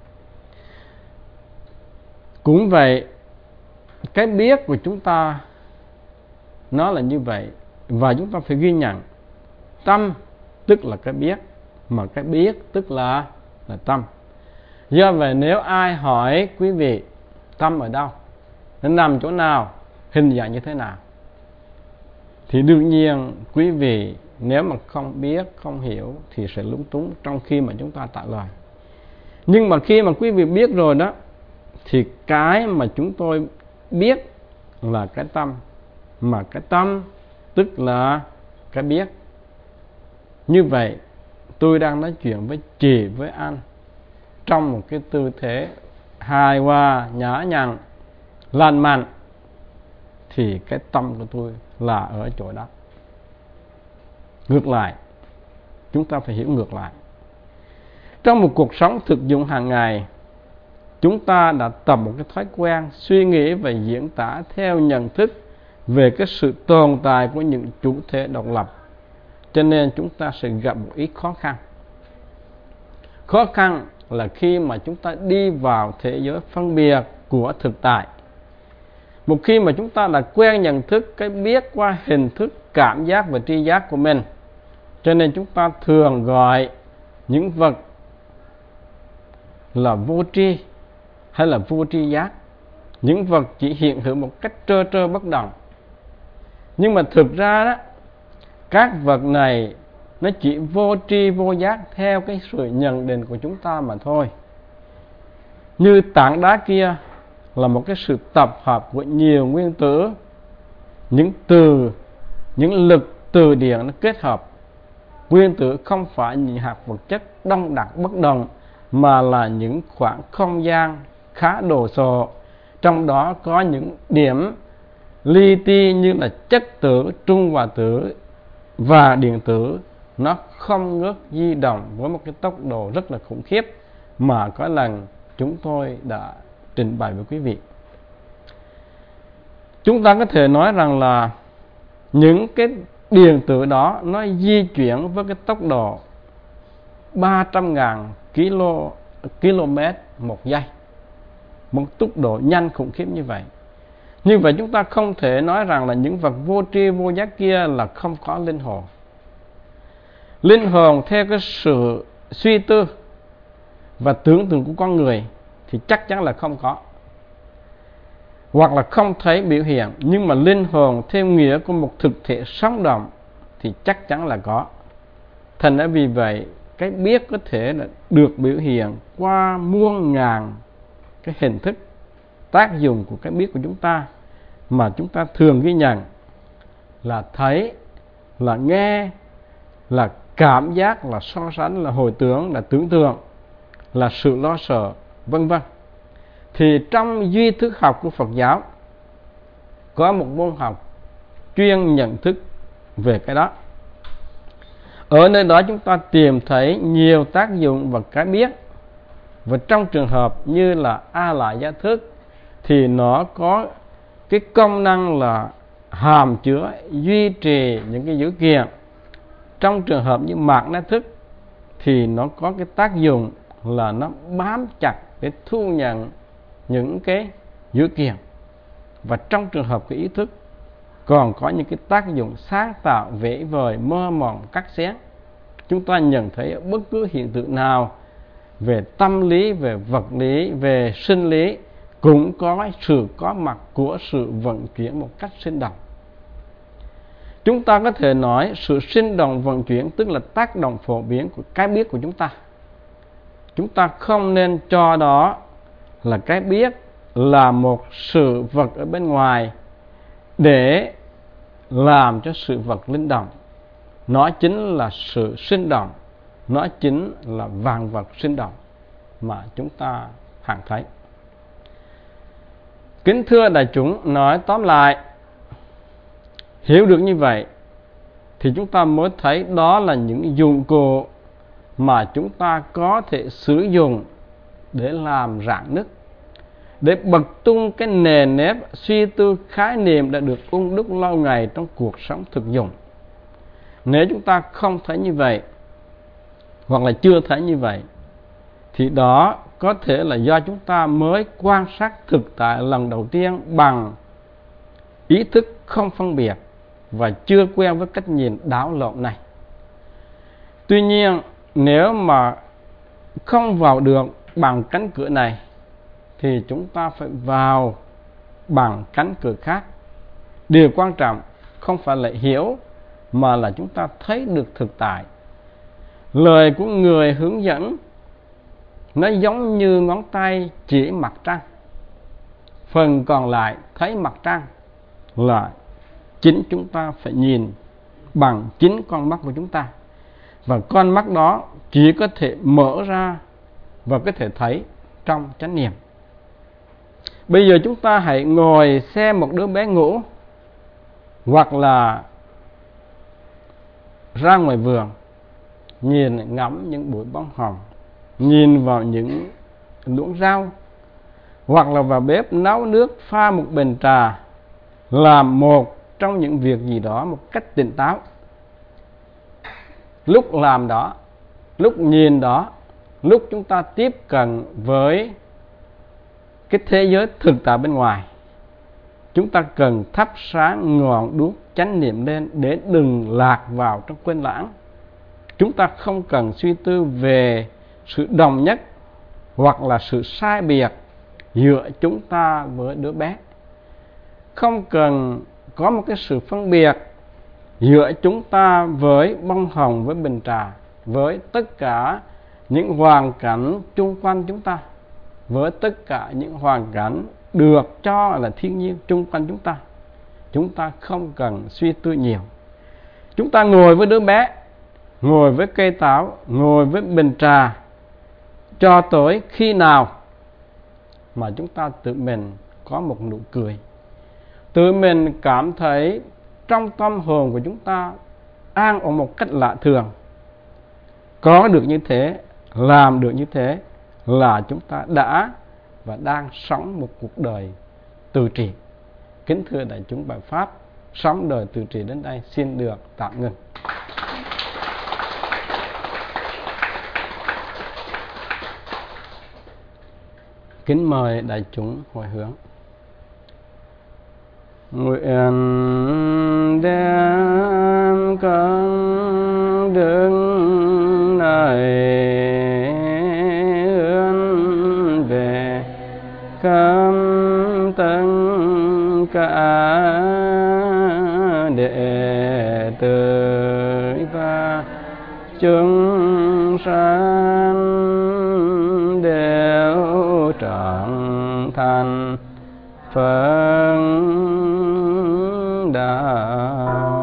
Cũng vậy, cái biết của chúng ta nó là như vậy, và chúng ta phải ghi nhận tâm tức là cái biết, mà cái biết tức là là tâm. Do vậy nếu ai hỏi quý vị tâm ở đâu, nó nằm chỗ nào, hình dạng như thế nào, thì đương nhiên quý vị nếu mà không biết, không hiểu thì sẽ lúng túng trong khi mà chúng ta trả lời. Nhưng mà khi mà quý vị biết rồi đó, thì cái mà chúng tôi biết là cái tâm, mà cái tâm tức là cái biết. Như vậy tôi đang nói chuyện với chị, với anh trong một cái tư thế hài hòa, nhã nhặn, lành mạnh, thì cái tâm của tôi là ở chỗ đó. Ngược lại, chúng ta phải hiểu ngược lại. Trong một cuộc sống thực dụng hàng ngày, chúng ta đã tập một cái thói quen suy nghĩ và diễn tả theo nhận thức về cái sự tồn tại của những chủ thể độc lập. Cho nên chúng ta sẽ gặp một ít khó khăn. Khó khăn là khi mà chúng ta đi vào thế giới phân biệt của thực tại. Một khi mà chúng ta đã quen nhận thức cái biết qua hình thức cảm giác và tri giác của mình, cho nên chúng ta thường gọi những vật là vô tri hay là vô tri giác. Những vật chỉ hiện hữu một cách trơ trơ bất động. Nhưng mà thực ra đó, các vật này nó chỉ vô tri vô giác theo cái sự nhận định của chúng ta mà thôi. Như tảng đá kia là một cái sự tập hợp của nhiều nguyên tử, những từ, những lực từ điện nó kết hợp. Nguyên tử không phải những hạt vật chất đông đặc bất đồng, mà là những khoảng không gian khá đồ sộ. Trong đó có những điểm li ti như là chất tử, trung hòa tử và điện tử. Nó không ngớt di động với một cái tốc độ rất là khủng khiếp, mà có lần chúng tôi đã trình bày với quý vị. Chúng ta có thể nói rằng là những cái điện tử đó nó di chuyển với cái tốc độ ba trăm nghìn km một giây, một tốc độ nhanh khủng khiếp như vậy. Như vậy chúng ta không thể nói rằng là những vật vô tri vô giác kia là không có linh hồn. Linh hồn theo cái sự suy tư và tưởng tượng của con người thì chắc chắn là không có, hoặc là không thấy biểu hiện. Nhưng mà linh hồn theo nghĩa của một thực thể sống động thì chắc chắn là có. Thành ra vì vậy cái biết có thể là được biểu hiện qua muôn ngàn cái hình thức tác dụng của cái biết của chúng ta, mà chúng ta thường ghi nhận là thấy, là nghe, là cảm giác, là so sánh, là hồi tưởng, là tưởng tượng, là sự lo sợ, vân vân. Thì trong duy thức học của Phật giáo có một môn học chuyên nhận thức về cái đó. Ở nơi đó chúng ta tìm thấy nhiều tác dụng và cái biết. Và trong trường hợp như là A Lại Gia Thức thì nó có cái công năng là hàm chứa, duy trì những cái dữ kiện. Trong trường hợp như Mạt Na Thức thì nó có cái tác dụng là nó bám chặt để thu nhận những cái dữ kiện. Và trong trường hợp cái ý thức còn có những cái tác dụng sáng tạo, vẽ vời, mơ mộng, cắt xén. Chúng ta nhận thấy ở bất cứ hiện tượng nào về tâm lý, về vật lý, về sinh lý cũng có sự có mặt của sự vận chuyển một cách sinh động. Chúng ta có thể nói sự sinh động vận chuyển tức là tác động phổ biến của cái biết của chúng ta. Chúng ta không nên cho đó là cái biết là một sự vật ở bên ngoài để làm cho sự vật linh động. Nó chính là sự sinh động, nó chính là vạn vật sinh động mà chúng ta hằng thấy. Kính thưa đại chúng, nói tóm lại, hiểu được như vậy thì chúng ta mới thấy đó là những dụng cụ mà chúng ta có thể sử dụng để làm rạn nứt, để bật tung cái nề nếp suy tư khái niệm đã được ung đúc lâu ngày trong cuộc sống thực dụng. Nếu chúng ta không thấy như vậy, hoặc là chưa thấy như vậy, thì đó có thể là do chúng ta mới quan sát thực tại lần đầu tiên bằng ý thức không phân biệt và chưa quen với cách nhìn đảo lộn này. Tuy nhiên, nếu mà không vào được bằng cánh cửa này thì chúng ta phải vào bằng cánh cửa khác. Điều quan trọng không phải là hiểu mà là chúng ta thấy được thực tại. Lời của người hướng dẫn nó giống như ngón tay chỉ mặt trăng, phần còn lại thấy mặt trăng là chính chúng ta phải nhìn bằng chính con mắt của chúng ta. Và con mắt đó chỉ có thể mở ra và có thể thấy trong chánh niệm. Bây giờ chúng ta hãy ngồi xem một đứa bé ngủ, hoặc là ra ngoài vườn nhìn ngắm những bụi bông hồng, nhìn vào những luống rau, hoặc là vào bếp nấu nước, pha một bình trà, làm một trong những việc gì đó một cách tỉnh táo. Lúc làm đó, lúc nhìn đó, lúc chúng ta tiếp cận với cái thế giới thực tại bên ngoài, chúng ta cần thắp sáng ngọn đuốc chánh niệm lên để đừng lạc vào trong quên lãng. Chúng ta không cần suy tư về sự đồng nhất hoặc là sự sai biệt giữa chúng ta với đứa bé. Không cần có một cái sự phân biệt giữa chúng ta với bông hồng, với bình trà, với tất cả những hoàn cảnh chung quanh chúng ta, với tất cả những hoàn cảnh được cho là thiên nhiên chung quanh chúng ta. Chúng ta không cần suy tư nhiều. Chúng ta ngồi với đứa bé, ngồi với cây táo, ngồi với bình trà, cho tới khi nào mà chúng ta tự mình có một nụ cười, tự mình cảm thấy trong tâm hồn của chúng ta an ổn một cách lạ thường. Có được như thế, làm được như thế là chúng ta đã và đang sống một cuộc đời từ trì. Kính thưa đại chúng, bài pháp sống đời từ trì đến đây xin được tạm ngừng. Kính mời đại chúng hồi hướng. Nguyện đem con đường này hướng về khắp tất cả đệ tử và chúng sanh đều trọn thành Phật đạo.